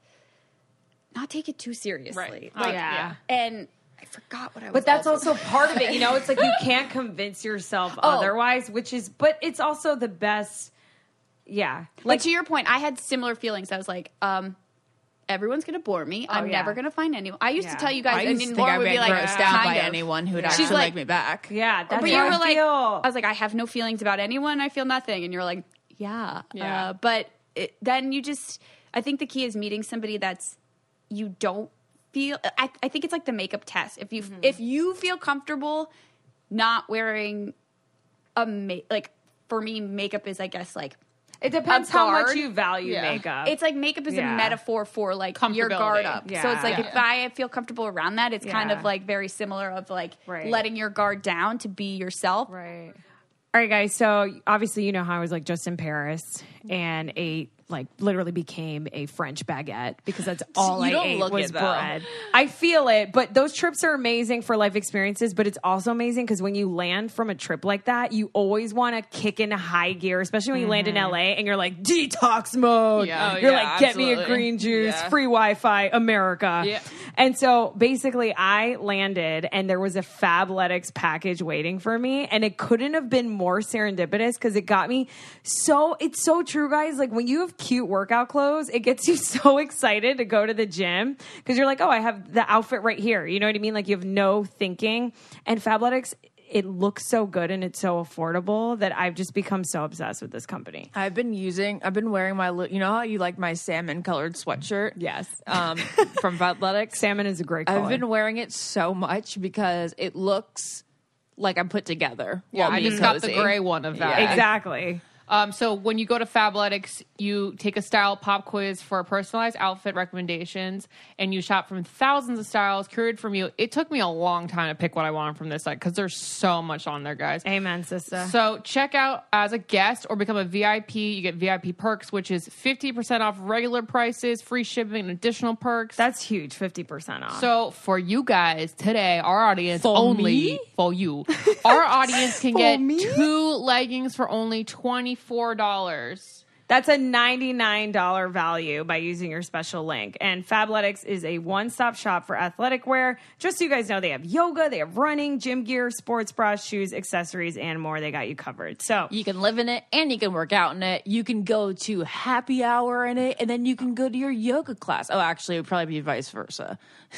not take it too seriously. Right. Like, Oh, yeah. And I forgot what I was But that's also, also part of it, you know? It's like you can't convince yourself Oh. otherwise, which is, but it's also the best. Yeah. Like to your point, I had similar feelings. I was like, um, everyone's going to bore me. I'm yeah. never going to find anyone. I used Yeah. to tell you guys, I and used to then think Laura I'd would be be like, grossed out by kind of. anyone who'd She's actually like- like me back. Yeah, that's But how you I were like, feel. I was like, I have no feelings about anyone. I feel nothing. And you're like, yeah. Yeah. Uh, but it, then you just, I think the key is meeting somebody that's, you don't feel, I, I think it's like the makeup test. If you, if you feel comfortable not wearing a, ma- like for me, makeup is, I guess, like, It depends a how much guard. you value Yeah. makeup. it's like makeup is Yeah. a metaphor for like your Comfortability. guard up. So it's like Yeah. if I feel comfortable around that, it's kind Yeah. of like very similar of like Right. letting your guard down to be yourself. Right. All right, guys. So obviously, you know how I was like just in Paris and ate like literally became a French baguette because that's all You I don't ate look was it, though. bread. I feel it, but those trips are amazing for life experiences. But it's also amazing because when you land from a trip like that, you always want to kick into high gear, especially when you land in L A and you're like detox mode. Yeah. Oh, you're yeah, like, get me a absolutely. green juice, Yeah. free Wi-Fi, America. Yeah. And so basically, I landed and there was a Fabletics package waiting for me, and it couldn't have been more serendipitous because it got me so. It's so true, guys. Like when you have cute workout clothes, it gets you so excited to go to the gym because you're like, oh, I have the outfit right here. You know what I mean? Like you have no thinking. And Fabletics, it looks so good and it's so affordable that I've just become so obsessed with this company. I've been using, I've been wearing my, li- you know how you like my salmon colored sweatshirt? Yes. Um, from Fabletics. Salmon is a great color. I've been wearing it so much because it looks like I'm put together. Yeah, while I being just got the cozy. gray one of that. Yeah. Exactly. Um, so when you go to Fabletics, you take a style pop quiz for personalized outfit recommendations, and you shop from thousands of styles curated from you. It took me a long time to pick what I wanted from this site because there's so much on there, guys. Amen, sister. So check out as a guest or become a V I P. You get V I P perks, which is fifty percent off regular prices, free shipping, and additional perks. That's huge, fifty percent off. So for you guys today, our audience For only me? for you, our audience can get me? two leggings for only twenty-four dollars. That's a ninety-nine dollars value by using your special link. And Fabletics is a one-stop shop for athletic wear. Just so you guys know, they have yoga, they have running, gym gear, sports bras, shoes, accessories, and more. They got you covered. So You can live in it and you can work out in it. You can go to happy hour in it and then you can go to your yoga class. Oh, actually, it would probably be vice versa.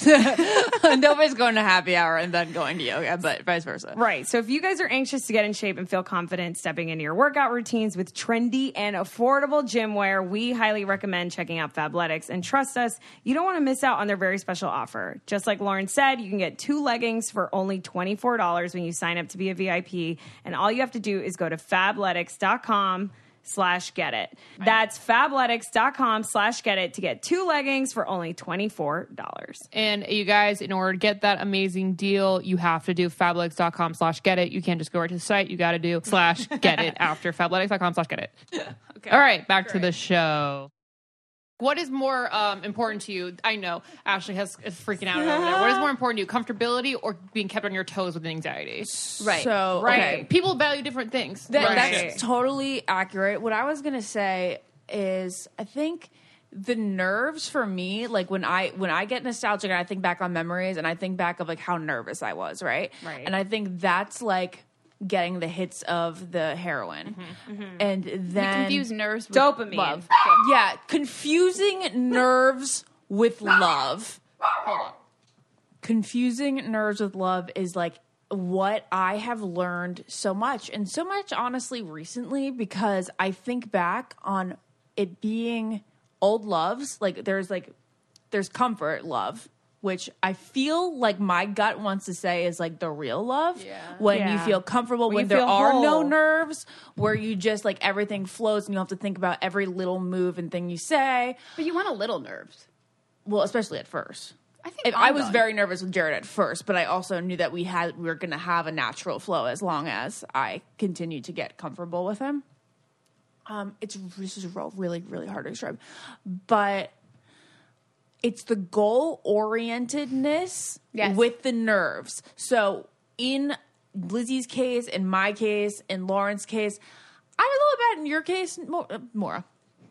Nobody's going to happy hour and then going to yoga, but vice versa. Right. So if you guys are anxious to get in shape and feel confident stepping into your workout routines with trendy and affordable gym wear, we highly recommend checking out Fabletics. And trust us, you don't want to miss out on their very special offer. Just like Lauren said, you can get two leggings for only twenty-four dollars when you sign up to be a V I P. And all you have to do is go to fabletics.com slash get it. That's fabletics.com slash get it to get two leggings for only twenty-four dollars. And you guys, in order to get that amazing deal, you have to do fabletics.com slash get it. You can't just go right to the site. You got to do slash get it after fabletics.com slash get it. Okay. All right, back to the show. What is more um, important to you? I know Ashley has is freaking out over there. What is more important to you, comfortability or being kept on your toes with anxiety? Right. So, Right. okay. People value different things. That, Right. That's totally accurate. What I was gonna say is, I think the nerves for me, like when I when I get nostalgic and I think back on memories and I think back of like how nervous I was, right? Right. And I think that's like getting the hits of the heroin, and then We confuse nerves with Dopamine. love. yeah, confusing nerves with love. Confusing nerves with love is like what I have learned so much, and so much honestly recently, because I think back on it being old loves. Like there's like there's comfort love, which I feel like my gut wants to say is like the real love. Yeah. When you Yeah. feel comfortable, When when, you there feel are no whole. nerves, where you just like everything flows and you don't have to think about every little move and thing you say. But you want a little nerves. Well, especially at first. I think If I was ongoing. very nervous with Jared at first, but I also knew that we had we were going to have a natural flow as long as I continued to get comfortable with him. Um, it's this is real- really really hard to describe, but it's the goal orientedness Yes. with the nerves. So in Lizzie's case, in my case, in Lauren's case, I don't know about in your case, Mo- uh, Maura.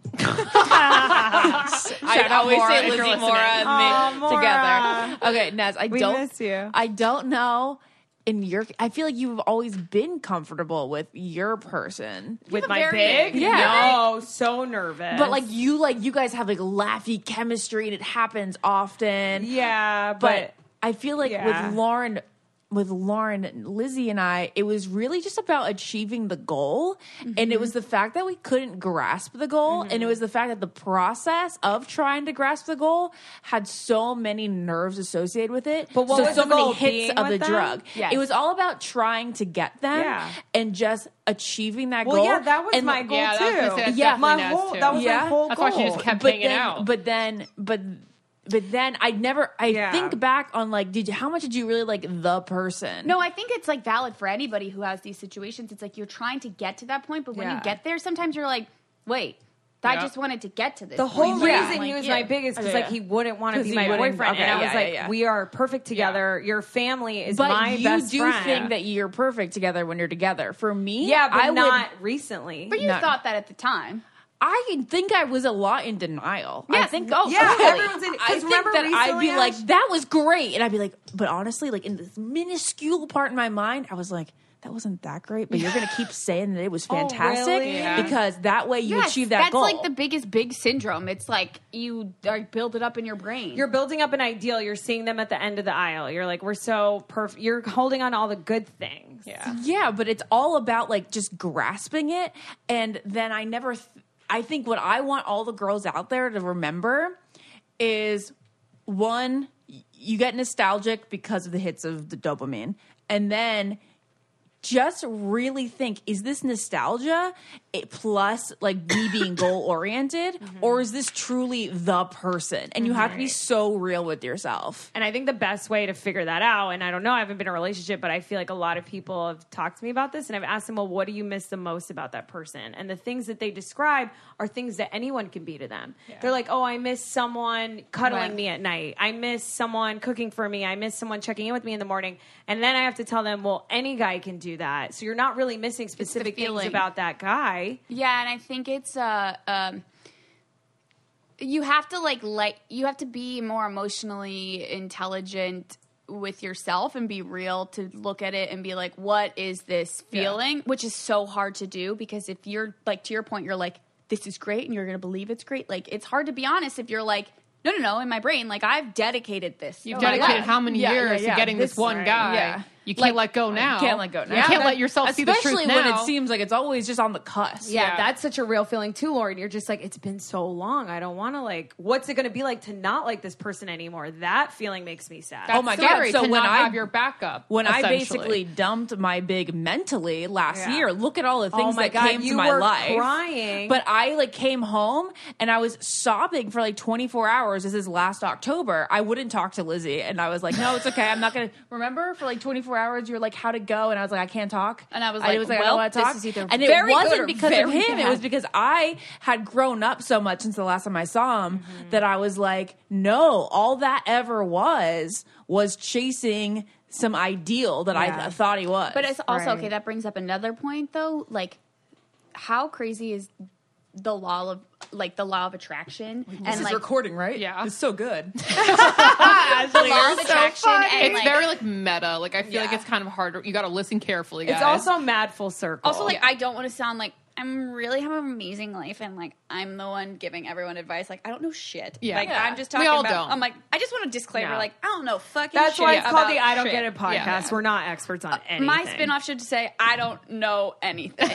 I always Maura say if you're Lizzie, listening. Maura, and Aw, me Maura. together. Okay, Naz, I We don't miss you. I don't know. In your, I feel like you've always been comfortable with your person, With have a my very- big? Yeah. No, so nervous. but like you, like you guys have like laughy chemistry, and it happens often. yeah, but but, I feel like yeah. with Lauren, with Lauren, Lizzie, and I, it was really just about achieving the goal, and it was the fact that we couldn't grasp the goal, and it was the fact that the process of trying to grasp the goal had so many nerves associated with it. But what so was so the many goal? hits Being of the with them? drug. Yes. It was all about trying to get them Yeah. and just achieving that well, goal. yeah, that was and my goal Yeah, too. that was gonna say, that's Yeah. definitely my Naz, whole too. that was Yeah. my whole That's goal. why she just kept but hanging then, out. But then, but but then I never. I Yeah. think back on like, did you, how much did you really like the person? No, I think it's like valid for anybody who has these situations. It's like you're trying to get to that point, but when Yeah. you get there, sometimes you're like, wait, I Yeah. just wanted to get to this The whole point. reason Yeah. he Like, was yeah. my biggest because Yeah. like he wouldn't want to 'Cause be he my wouldn't- boyfriend, okay, and I was yeah, like, yeah, yeah. we are perfect together. Your family is but my you best do friend. think that you're perfect together when you're together. For me, yeah, but I not Would, recently. But you No. thought that at the time. I think I was a lot in denial. I Yes. think, oh, Yeah, totally. everyone's in- 'cause I think remember that I'd be recently, like, Ash- that was great, and I'd be like, but honestly, like in this minuscule part in my mind, I was like, that wasn't that great, but you're gonna keep saying that it was Oh, fantastic really? Yeah. because that way you Yes, achieve that that's goal. like the biggest big syndrome. It's like you are build it up in your brain. You're building up an ideal. You're seeing them at the end of the aisle. You're like, we're so perfect. You're holding on to all the good things. Yeah. Yeah, but it's all about like just grasping it. And then I never, th- I think what I want all the girls out there to remember is one, y- you get nostalgic because of the hits of the dopamine. And then just really think, is this nostalgia it plus like me being goal oriented, or is this truly the person? And you have to be so real with yourself. And I think the best way to figure that out, and I don't know, I haven't been in a relationship, but I feel like a lot of people have talked to me about this, and I've asked them, well, what do you miss the most about that person? And the things that they describe are things that anyone can be to them. They're like, oh, I miss someone cuddling Right. me at night. I miss someone cooking for me. I miss someone checking in with me in the morning. And then I have to tell them, well, any guy can do that. So you're not really missing specific things feeling. about that guy. Yeah, and I think it's uh um you have to like like you have to be more emotionally intelligent with yourself and be real to look at it and be like, what is this feeling? Which is so hard to do because if you're like to your point, you're like, this is great and you're gonna believe it's great. Like it's hard to be honest if you're like, no, no, no, in my brain, like I've dedicated this. You've my dedicated life. how many Yeah, years yeah, yeah. to getting this, This- one right. guy? Yeah. You Like, can't let go now. Can't let go now. You can't let yourself see the Especially truth when now. it seems like it's always just on the cusp. Yeah, Yeah. that's such a real feeling too, Lauren. You're just like, it's been so long. I don't want to like, what's it going to be like to not like this person anymore? That feeling makes me sad. That's Oh my God, scary so to when not I- have your backup. When I essentially. basically dumped my big mentally last Yeah. year, look at all the things Oh my that God, came you to my were life. crying. But I like came home and I was sobbing for like twenty-four hours. This is last October. I wouldn't talk to Lizzie, and I was like, "No, it's okay. I'm not gonna." Remember, for like twenty-four twenty-four hours, you were like, how'd it go? And I was like, I can't talk. And I was I like, was like, I well, don't want to this talk. is either And it very good wasn't or because of very him. bad. It was because I had grown up so much since the last time I saw him Mm-hmm. that I was like, no, all that ever was was chasing some ideal that Yeah. I thought he was. But it's also, Right. okay, that brings up another point, though. Like, how crazy is the law of, like, the law of attraction? this and, is like, recording, right? Yeah. It's so good. the law of attraction and, It's like, very like meta. Like I feel like Yeah. it's kind of hard. You got to listen carefully, guys. It's also mad full circle. also, like, I don't want to sound like I'm really have an amazing life and, like, I'm the one giving everyone advice. Like, I don't know shit. Yeah. Like, Yeah. I'm just We talking all about, don't. I'm like, I just want a disclaimer. Yeah. Like, I don't know fucking That's shit why it's called the about I Don't shit. Get It podcast. Yeah. We're not experts on anything. My spinoff should say, I don't know anything.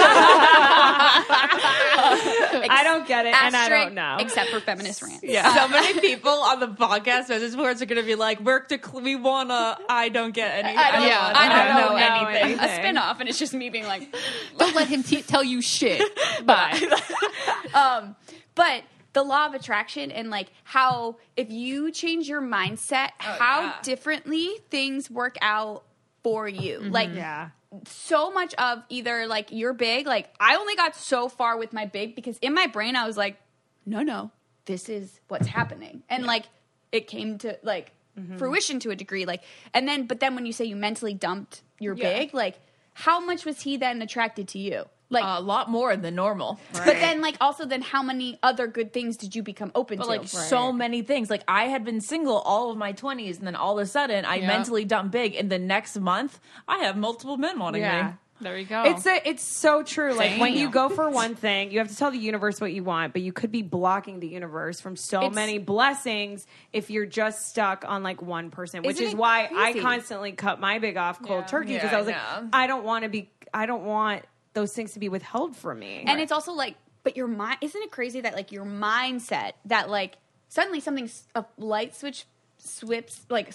I don't get it, and I Asterisk, don't know. Except for feminist rants. Yeah. So many people on the podcast message boards are going to be like, we're to, we want to, I don't get anything. I don't, Yeah. I don't, I know, don't know anything. anything. A spinoff, and it's just me being like, Don't let him te- tell you shit. Bye. um, but the law of attraction and like how if you change your mindset, how yeah. differently things work out for you. Like Yeah. so much of either like you're big, like I only got so far with my big because in my brain I was like, no, no, this is what's happening. And like it came to like fruition to a degree. Like and then but then when you say you mentally dumped your Yeah. big, like how much was he then attracted to you? Like A lot more than normal. but then, like, also, then how many other good things did you become open But to? like so many things. Like I had been single all of my twenties, and then all of a sudden I Yeah. mentally dumped big. And the next month, I have multiple men wanting Yeah. me. There you go. It's a, it's so true. Like when Damn. you go for one thing, you have to tell the universe what you want, but you could be blocking the universe from so It's- many blessings if you're just stuck on like one person. Which Isn't is it why crazy? I constantly cut my big off cold Yeah. turkey because Yeah, I was I like, know. I don't want to be. I don't want those things to be withheld from me. and it's also like, but your mind, isn't it crazy that like your mindset that like suddenly something's a light switch swips like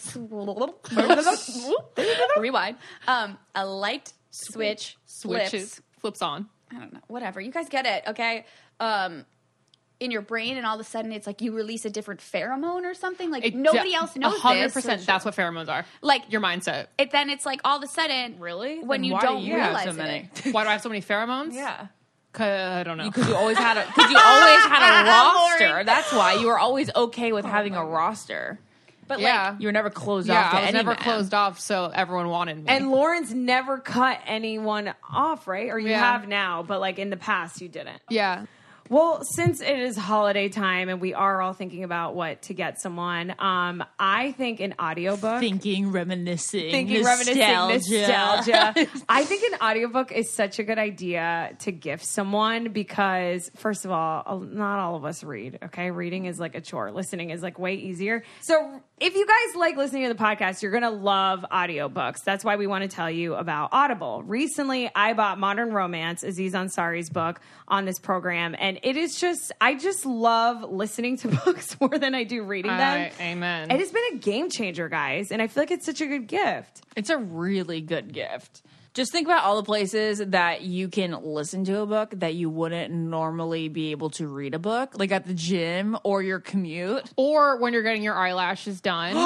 rewind, um, a light switch switches, flips. flips on. I don't know, whatever. You guys get it, okay? Um, in your brain, and all of a sudden, it's like you release a different pheromone or something. Like It nobody de- else knows one hundred this. percent That's what pheromones are. Like Your mindset. it. Then it's like all of a sudden, Really? when Then you why do don't you have realize so many? it. Why do I have so many pheromones? Yeah. 'Cause I don't know. Because you always had a because you always had a roster. That's why you were always okay with having a roster. But Yeah. like, You were never closed yeah, off to I was any never man. closed off, so everyone wanted me. and Lauren's never cut anyone off, right? Or you Yeah. have now, but like in the past, you didn't. yeah. Well, since it is holiday time and we are all thinking about what to get someone, um, I think an audiobook. Thinking, reminiscing, Thinking, nostalgia. reminiscing, nostalgia. I think an audiobook is such a good idea to gift someone because, first of all, not all of us read, okay? Reading is like a chore. Listening is like way easier. So if you guys like listening to the podcast, you're going to love audiobooks. That's why we want to tell you about Audible. Recently, I bought Modern Romance, Aziz Ansari's book, on this program, and it is just, I just love listening to books more than I do reading them. I- amen. It has been a game changer, guys, and I feel like it's such a good gift. It's a really good gift. Just think about all the places that you can listen to a book that you wouldn't normally be able to read a book, like at the gym or your commute. Or when you're getting your eyelashes done.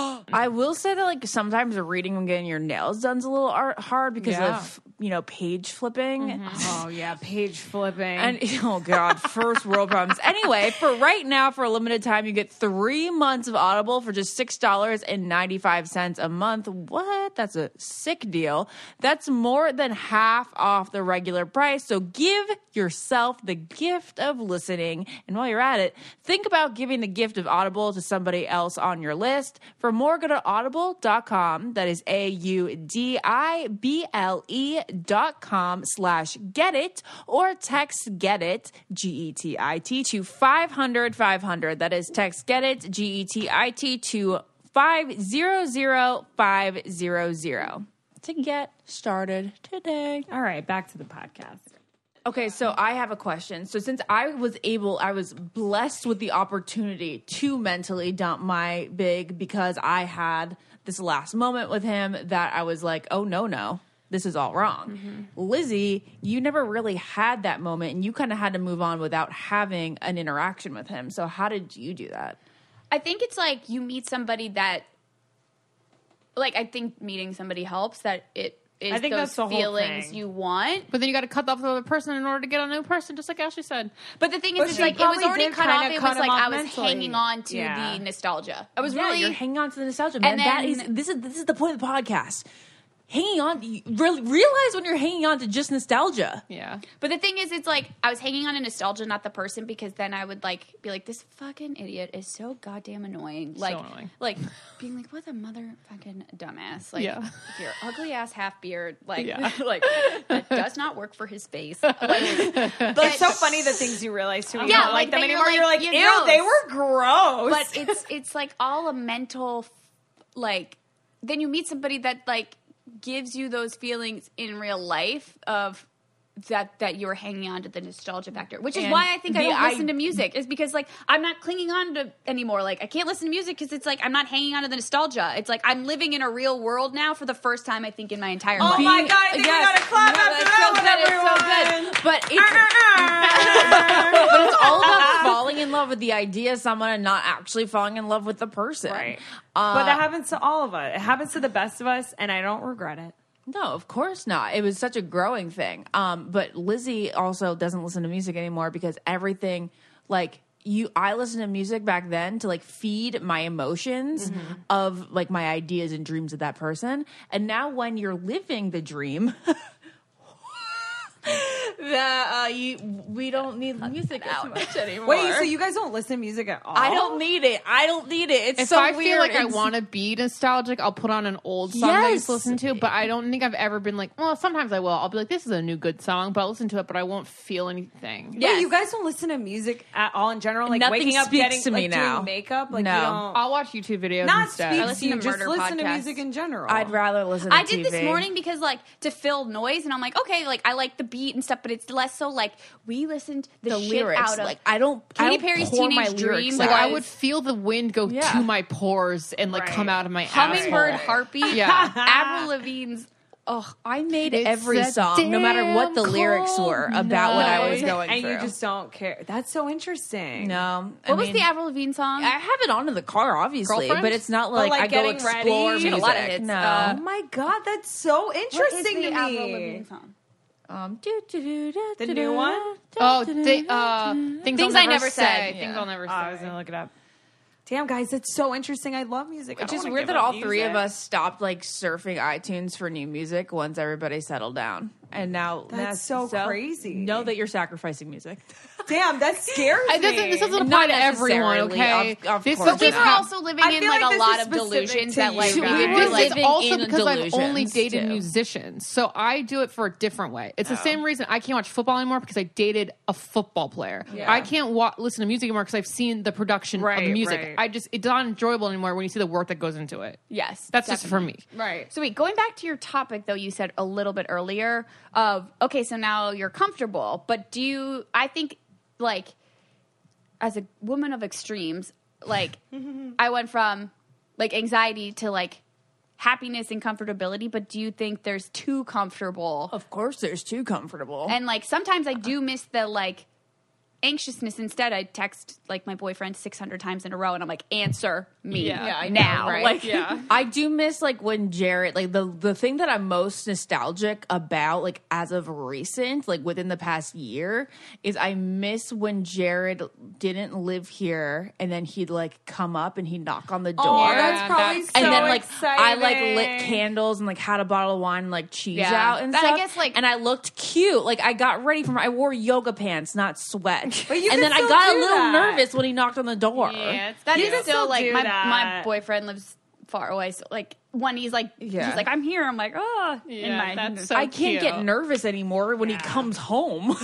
I will say that, like, sometimes reading and getting your nails done is a little ar- hard because Yeah. of, you know, page flipping. Oh, yeah, page flipping. And oh god, first world problems. Anyway, for right now, for a limited time, you get three months of Audible for just six dollars and ninety five cents a month. What? That's a sick deal. That's more than half off the regular price. So give yourself the gift of listening. And while you're at it, think about giving the gift of Audible to somebody else on your list. For more, go to audible dot com. That is A U D I B L E dot com slash get it, or text get it, G E T I T, to five hundred five hundred. That is text get it, G E T I T, to five hundred five hundred to get started today. All right, back to the podcast. Okay, so I have a question. So since I was able, I was blessed with the opportunity to mentally dump my big because I had this last moment with him that I was like, oh, no, no, this is all wrong. Mm-hmm. Lizzie, you never really had that moment, and you kind of had to move on without having an interaction with him. So how did you do that? I think it's like you meet somebody that like I think meeting somebody helps. That it is I think those that's the whole feelings thing. you want. But then you got to cut off the other person in order to get a new person, just like Ashley said. But the thing But is, it's she like it was probably already did cut kinda off. It cut was him like off I was mentally. hanging on to Yeah. the nostalgia. I was Yeah, really you're hanging on to the nostalgia, man. And that then- is this is this is the point of the podcast. Hanging on, you really realize when you're hanging on to just nostalgia. Yeah. But the thing is, it's like I was hanging on to nostalgia, not the person, because then I would like be like, "This fucking idiot is so goddamn annoying." Like, annoying. like being like, "What a motherfucking dumbass!" Like, Yeah. with your ugly ass half beard, like, Yeah. like that does not work for his face. Like, but It's so funny the things you realize too. You Yeah, don't like like them that you're anymore. like, You're like, you're ew, they gross." were gross. but it's it's like all a mental, like. Then you meet somebody that like gives you those feelings in real life of that that you're hanging on to the nostalgia factor, which is And why I think I the don't I- listen to music, is because like I'm not clinging on to anymore. Like I can't listen to music because it's like I'm not hanging on to the nostalgia. It's like I'm living in a real world now for the first time I think in my entire oh life. my god, I think Yes. we gotta clap No, after that's so that good, one, it's so everyone. good. But it's but it's all about falling in love with the idea of someone and not actually falling in love with the person. Right. Uh, But that happens to all of us. It happens to the best of us, and I don't regret it. No, of course not. It was such a growing thing. Um, but Lizzie also doesn't listen to music anymore because everything, like you, I listened to music back then to like feed my emotions of like my ideas and dreams of that person. And now when you're living the dream, that uh, you we don't need music as much anymore. Wait, so you guys don't listen to music at all? I don't need it. I don't need it. It's If so I weird. feel like I It's- want to be nostalgic, I'll put on an old song that I used Yes. to listen to, but I don't think I've ever been like, well, sometimes I will. I'll be like, this is a new good song, but I'll listen to it, but I won't feel anything. Yeah, you guys don't listen to music at all in general. Like Nothing waking up, speaks getting to me like, now. doing makeup. Like No. you don't. I'll watch YouTube videos Not instead. speak I to listen you. to Just murder listen to podcasts. music in general. I'd rather listen to I did T V. this morning because like to fill noise, and I'm like, okay, like I like the beat and stuff, but it's less so like we listened the, The shit lyrics, out of like I don't. I Katy don't Perry's pour my Teenage lyrics Dream. Like out. I would feel the wind go Yeah. to my pores and like Right. come out of my Hummingbird asshole. Heartbeat. Yeah. Avril Lavigne's. Oh, I made It's every a song, no matter what the damn lyrics were, cold about what I was night. going and through. you just don't care. That's so interesting. no. I What was mean, the Avril Lavigne song? I have it on in the car, obviously, Girlfriend? but it's not like, like, I go getting ready? explore She music. had a lot of hits. No. Uh, Oh my god, that's so What is interesting the to Avril me. Lavigne song? um, do, do, do, do, The do, new do, one? do, Oh, do, they, do, uh, do. things, Things I'll I never never say. said. Things Yeah. I'll never Oh, say. I was gonna look it up. Damn, guys, it's so interesting. I love music. I It's don't just wanna weird give that up all three of music. us stopped like surfing iTunes for new music once everybody settled down, and now That's so crazy. Know that you're sacrificing music. Damn, that scares It doesn't, me. this doesn't Not apply to everyone, necessarily, okay? of- of this course is But we just were how- also living I in feel like, like a this lot is of specific delusions to that like you we guys. would This be is like. living also in because I've only delusions, dated too. musicians, so I do it for a different way. It's the same reason I can't watch football anymore because I dated a football player. Yeah. I can't wa- listen to music anymore because I've seen the production of Right, the music. right. I just it's not enjoyable anymore when you see the work that goes into it. Yes, That's just for me. Right. So wait, going back to your topic though, you said a little bit earlier of okay, so now you're comfortable, but do you? I think like as a woman of extremes, like I went from like anxiety to like happiness and comfortability. But do you think there's too comfortable? Of course, there's too comfortable. And like sometimes I do miss the like anxiousness. Instead, I text like my boyfriend six hundred times in a row, and I'm like, answer me Yeah. Yeah, I know, now. right? Like, Yeah. I do miss like when Jared, like the the thing that I'm most nostalgic about, like as of recent, like within the past year, is I miss when Jared didn't live here, and then he'd like come up and he'd knock on the door. Oh, Yeah, that's probably that's- so and then like exciting. I like lit candles and like had a bottle of wine and like cheese Yeah. out and But I stuff. guess, like- and I looked cute. Like I got ready for my, I wore yoga pants, not sweat. But you and can then I still got a do little that. nervous when he knocked on the door. Yeah, it's That You is can still still like do my that. my boyfriend lives far away, so like when he's like Yeah. he's like I'm here, I'm like oh Yeah, in my that's so I can't get cute. nervous anymore when he comes home.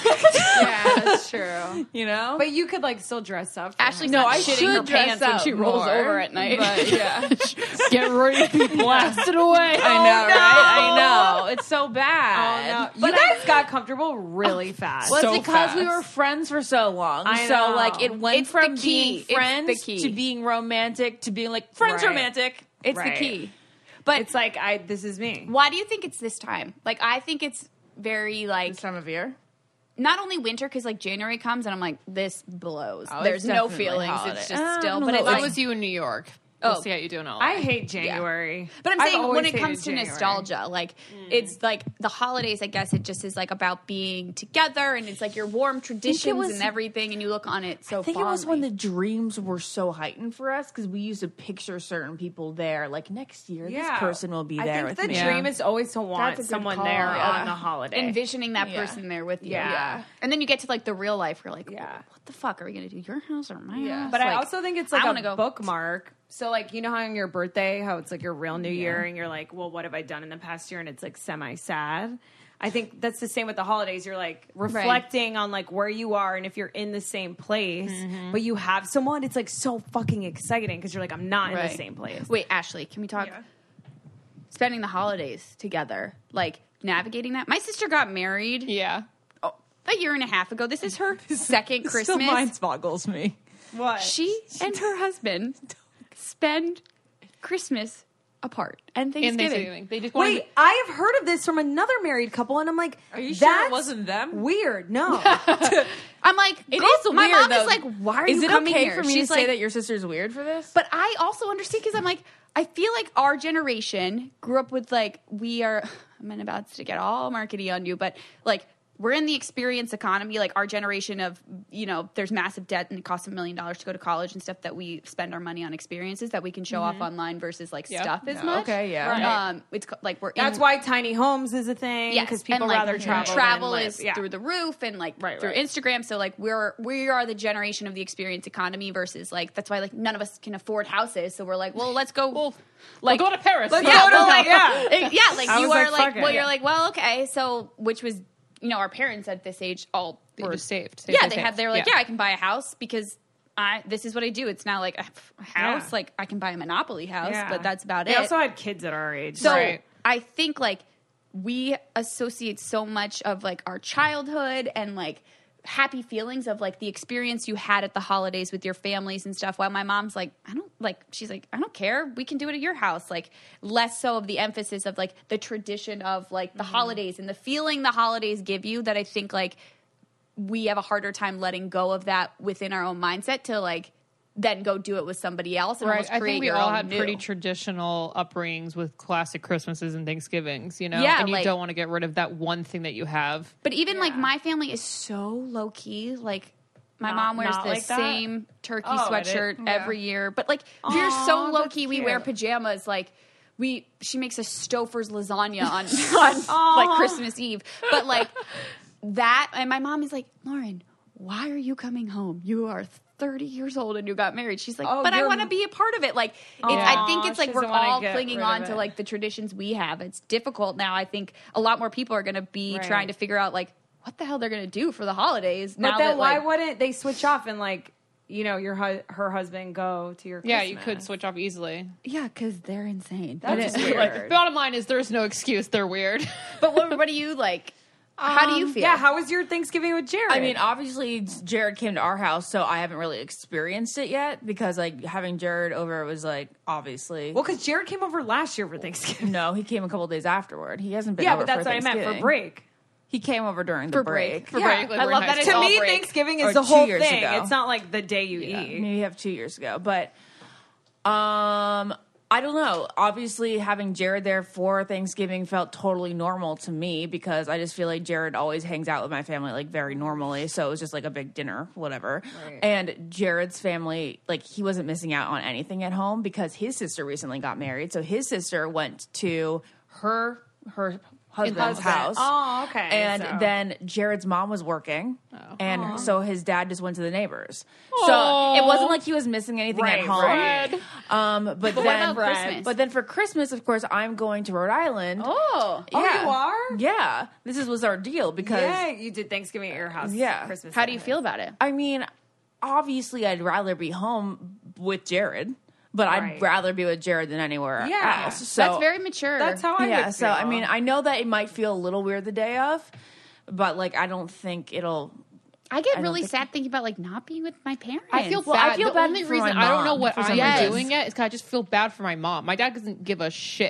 yeah that's true. You know? But you could like still dress up. For Ashley's him. not I shitting should her dress pants when up she rolls more, over at night. but yeah. Get ready to be blasted away. I know, right? I know. It's so Oh, bad. no. You guys got comfortable really fast. Well, it's So because we fast. were friends for so long. I so know. like it went It's the from key. being It's the friends key. to being romantic to being like friends Right. romantic. It's Right. the key. But It's like I. This is me. why do you think it's this time? Like I think it's very like This time of year. not only winter because like January comes and I'm like this blows. Oh, There's it's no definitely feelings. holiday. It's just Uh, I still, don't but know. it's That like was you in New York. We'll Oh. see how you do in L A. I hate January. But I'm I've saying when always it hated comes to January. nostalgia, like it's like the holidays, I guess it just is like about being together and it's like your warm traditions was- and everything and you look on it so I think it was when fondly. the dreams were so heightened for us because we used to picture certain people there. Like next year, Yeah. this person will be I there think with the me. dream is always to want That's a good someone call. there Yeah. on the holiday. envisioning that Yeah. person there with you. Yeah. And then you get to like the real life, you're like, Yeah. what the fuck are we gonna do? Your house or my Yeah. house? But I Like, also think it's like I a wanna go- bookmark. So, like, you know how on your birthday, how it's like your real new year, and you're like, well, what have I done in the past year? And it's like semi sad. I think that's the same with the holidays. You're like reflecting on like where you are and if you're in the same place, but you have someone. It's like so fucking exciting because you're like, I'm not in Right. the same place. Wait, Ashley, can we talk Yeah. spending the holidays together? Like navigating that. My sister got married Yeah. oh, a year and a half ago. This is her second Still Christmas. mind boggles me. What? She and her husband spend Christmas apart and In Thanksgiving. Thanksgiving. They just wanted Wait, I have heard of this from another married couple, and I'm like, Are you sure it that's wasn't them? Weird. No. I'm like, It go- is my weird, mom though. is like, why are Is you it coming okay here? for me She's to say like, that your sister's weird for this? but I also understand because I'm like, I feel like our generation grew up with like, we are, I'm about to get all markety on you, but like, we're in the experience economy, like our generation of, you know, there's massive debt and it costs a million dollars to go to college and stuff that we spend our money on experiences that we can show off online versus like Yeah. stuff as Yeah, much. okay, yeah. Right. Um, it's co- like we're That's in, why tiny homes is a thing. Yes, Because people and, like, rather travel. Travel than is live. Yeah. through the roof and like Right, through right. Instagram. So like we're we are the generation of the experience economy versus like that's why like none of us can afford houses. So we're like, well, let's go. Well, like we'll go to Paris. Let's yeah, go to well, like, yeah. eh, yeah, like I you was are like, like, fuck it. well, you're like, well, okay. So which was you know our parents at this age all They were just saved. Saved, yeah saved, they saved. had they were like yeah. I can buy a house because. I, this is what I do. It's not like a house. Yeah. Like I can buy a Monopoly house, Yeah. but that's about They it. also had kids at our age. So Right. I think like we associate so much of like our childhood and like happy feelings of like the experience you had at the holidays with your families and stuff. While my mom's like, I don't like, she's like, I don't care. We can do it at your house. Like less so of the emphasis of like the tradition of like the Mm-hmm. holidays and the feeling the holidays give you that I think like we have a harder time letting go of that within our own mindset to like then go do it with somebody else and Right. almost I create think we your all own had new. pretty traditional upbringings with classic Christmases and Thanksgivings, you know? Yeah, and you like- don't want to get rid of that one thing that you have. But even like Yeah. my family is so low key. Like my Not- mom wears not the like that? same turkey Oh, I sweatshirt didn't- every year. But like we're so Aw, low key. that's We wear cute. pajamas. Like we, she makes a Stouffer's lasagna on on like Christmas Eve. But like that, and my mom is like, Lauren, why are you coming home? You are thirty years old and you got married. She's like, Oh, but I you're- want to be a part of it. Like, it's, I Aw, think it's she like we're doesn't wanna all get clinging rid of on to it. like the traditions we have. It's difficult now. I think a lot more people are going to be Right. trying to figure out like what the hell they're going to do for the holidays. But now then that, why like, wouldn't they switch off and like, you know, your hu- her husband go to your Yeah, Christmas? you could switch off easily. yeah, because they're insane. That's But it- weird. Like, bottom line is there's no excuse. They're weird. But what, what do you like? How do you Um, feel? Yeah, how was your Thanksgiving with Jared? I mean, obviously Jared came to our house, so I haven't really experienced it yet because like having Jared over was like obviously. well, because Jared came over last year for Thanksgiving. no, he came a couple days afterward. He hasn't been. Yeah, over but that's for what I meant for Thanksgiving. break. He came over during the For break. break. For Yeah, break, like I we're love in that high it's To school. all me, break. Thanksgiving Or is the two whole years thing. ago. It's not like the day you eat. Maybe have two years ago, but um, I don't know. Obviously, having Jared there for Thanksgiving felt totally normal to me because I just feel like Jared always hangs out with my family like very normally. So it was just like a big dinner, whatever. Right. And Jared's family, like he wasn't missing out on anything at home because his sister recently got married. So his sister went to her her husband's Husband. house. Oh, okay. And So- then Jared's mom was working, and so his dad just went to the neighbors. So Aw. it wasn't like he was missing anything Right, at home. right. Um, but, But what then, about Christmas? but then for Christmas, of course, I'm going to Rhode Island. Oh, Oh, you are? Yeah, this is, was our deal because Yeah, you did Thanksgiving at your house. Yeah. Christmas. how at do you his. feel about it? I mean, obviously, I'd rather be home with Jared, but Right. I'd rather be with Jared than anywhere Yeah. else. So That's very mature. That's how I yeah. would So I feel. mean, I know that it might feel a little weird the day of, but like I don't think it'll. I get don't really think- sad thinking about like not being with my parents. I feel Well, bad. I feel the bad only for reason my I don't know mom what for I'm some reason. doing yet is because I just feel bad for my mom. My dad doesn't give a shit,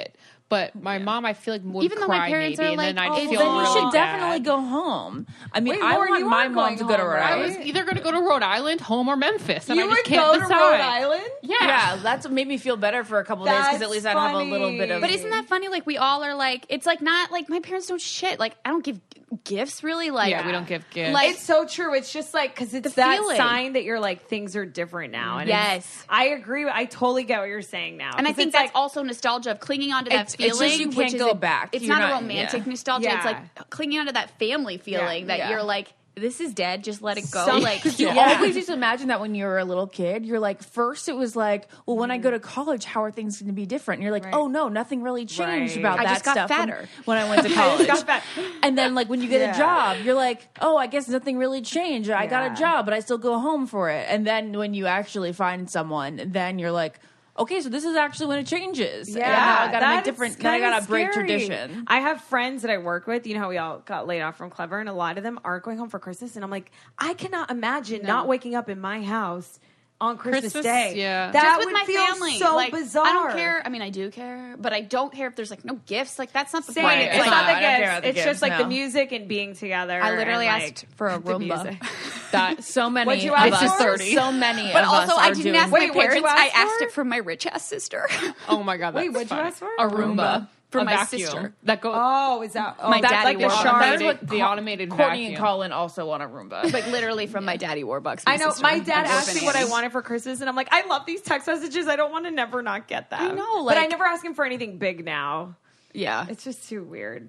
But my mom, I feel like would Even though cry my parents maybe, are and like, then I'd oh, Well, feel then you really should bad. definitely go home. I mean, Wait, I Lauren, want you my are mom going to go to home, Rhode right? I was Island. either going to go to Rhode Island, home, or Memphis, and You I would just can't go to decide. Rhode Island? Yeah. Yeah, that's what made me feel better for a couple days because That's at least I'd have a little bit of. funny. But isn't that funny? Like we all are like, it's like not like my parents don't shit. Like I don't give gifts really. Like Yeah, we don't give gifts. Like It's so true. It's just like because it's The that feeling. sign that you're like things are different now. And it's- Yes. I agree. I totally get what you're saying now. And I 'Cause think it's that's like, also nostalgia of clinging onto that It's- it's feeling. just you which can't is go a- back. It's You're not, a not- romantic yeah. nostalgia. It's Yeah. like clinging onto that family feeling Yeah. that Yeah. you're like, this is dead. Just let it go. Some- like You Yeah. always used to imagine that when you were a little kid. You're like, first it was like, well, when I go to college, how are things going to be different? And you're like, Right. oh no, nothing really changed Right. about I that just got stuff from fatter. when I went to I college. just got fat. And then like when you get Yeah. a job, you're like, oh, I guess nothing really changed. I got Yeah. a job, but I still go home for it. And then when you actually find someone, then you're like, okay, so this is actually when it changes. Yeah, And now I gotta that make is different. Then I kinda gotta break scary. tradition. I have friends that I work with. You know how we all got laid off from Clever, and a lot of them aren't going home for Christmas. And I'm like, I cannot imagine not waking up in my house on Christmas, Christmas, Day. yeah. that just with would my feel family. so like, bizarre. I don't care. I mean, I do care, but I don't care if there's like no gifts. Like that's not the Same. point. It's Like, not the I don't care gifts. about the It's gifts, just like the no. music and being together. I literally and, asked like, for a the Roomba. music. That So many. What'd you of ask us, This is thirty. So many. But of also, us I are didn't doing ask Wait, my what'd you parents. ask I asked for? it from my rich ass sister. oh my god, Wait, that's what'd you fun. ask for? A Roomba For a my vacuum. sister. That goes. Oh, is that oh, My that's daddy like wore a one. shark? That's automated, the automated Courtney vacuum. and Colin also want a Roomba. Like literally from my daddy Warbucks. I know. sister. My dad Like, asked me what I orphanage. wanted for Christmas, and I'm like, I love these text messages. I don't want to never not get them. I know, but I like- never ask him for anything big now. Yeah. It's just too weird.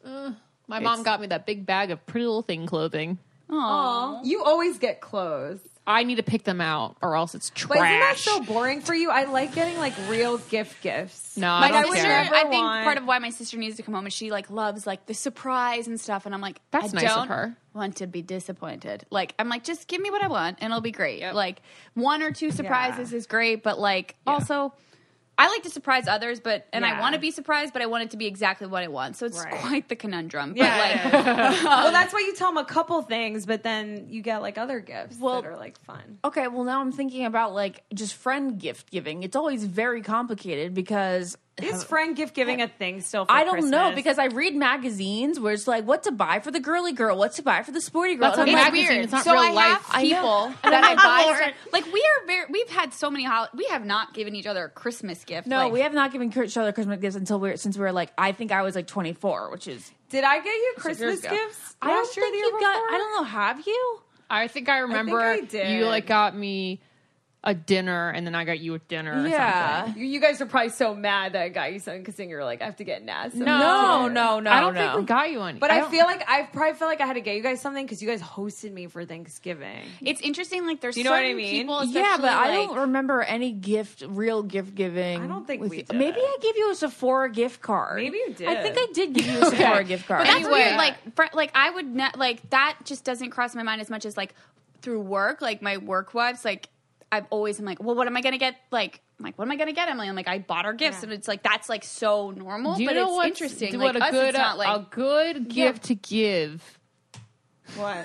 My mom got me that big bag of Pretty Little Thing clothing. Aw. You always get clothes. I need to pick them out, or else it's trash. But isn't that so boring for you? I like getting like real gift gifts. No, My I don't would sister, care. never I think want- part of why my sister needs to come home is she like loves like the surprise and stuff, and I'm like, That's I nice of don't her. want to be disappointed. Like I'm like, just give me what I want, and it'll be great. Like one or two surprises Yeah. is great, but like also. I like to surprise others, but and Yeah. I want to be surprised, but I want it to be exactly what I want. So it's Right. quite the conundrum. Yeah. But like, well, that's why you tell them a couple things, but then you get like other gifts Well- that are like fun. Okay, well now I'm thinking about like just friend gift giving. It's always very complicated because Is friend gift giving a thing still? For I don't know Christmas? because I read magazines where it's like what to buy for the girly girl, what to buy for the sporty girl. That's And a I'm like, magazine. weird. It's not so real I life. have I know. people I that I know. buy Lord. stuff. Like we are very. We've had so many. Hol- we have not given each other a Christmas gift. no, like, we have not given each other Christmas gifts until we're since we were like I think I was like twenty-four, which is Did I get you years Christmas ago. gifts I don't last year? or think The year you got. before? I don't know. Have you? I think I remember I did. you like got me a dinner, and then I got you a dinner. Or Yeah. something. You, you guys are probably so mad that I got you something because then you're like, I have to get Nas. something. No, no, no. I don't no. think we got you any. But I, don't- feel like I probably feel like I had to get you guys something because you guys hosted me for Thanksgiving. It's interesting. Like there's you know what I certain mean? people. Yeah, but I especially, don't remember any gift, real gift giving. I don't think with we you. did. Maybe I gave you a Sephora gift card. Maybe you did. I think I did give you a Sephora gift card. But that's Anyway. weird. Like, fr- like I would ne- like that just doesn't cross my mind as much as like through work. Like my work wives, like I've always am like, well, what am I gonna get? Like, I'm like, what am I gonna get Emily? I'm like, I bought her gifts, Yeah. and it's like that's like so normal. Do you but know it's what's- interesting. do Like what a us, good it's not like a good gift to give? What?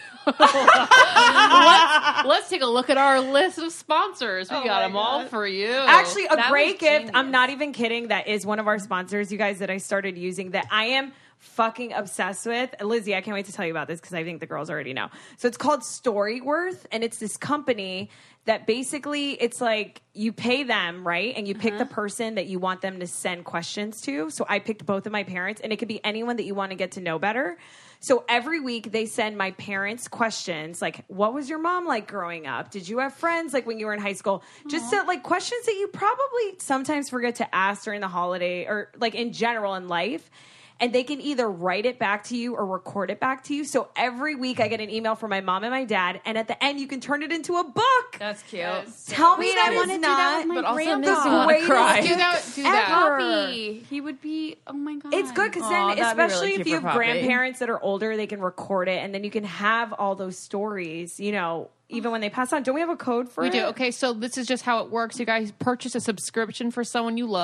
Let's take a look at our list of sponsors. We Oh got my them all God. for you. Actually, a That great was gift. genius. I'm not even kidding. That is one of our sponsors, you guys, that I started using that I am fucking obsessed with. Lizzie, I can't wait to tell you about this because I think the girls already know. So it's called Storyworth, and it's this company that basically it's like you pay them, right? And you pick the person that you want them to send questions to. So I picked both of my parents, and it could be anyone that you want to get to know better. So every week they send my parents questions like, what was your mom like growing up? Did you have friends like when you were in high school? Just to, like questions that you probably sometimes forget to ask during the holiday or like in general in life. And they can either write it back to you or record it back to you. So every week I get an email from my mom and my dad. And at the end, you can turn it into a book. That's cute. Tell me Wait, that I is want to do that with not my but also grandpa. makes me wanna greatest cry. do that. Do that. ever. Poppy. He would be. Oh my god. It's good because Aw, then, that'd be especially really if cute you for have Poppy. grandparents that are older, they can record it, and then you can have all those stories. You know, even when they pass on. Don't we have a code for We it? do. Okay, so this is just how it works. You guys purchase a subscription for someone you love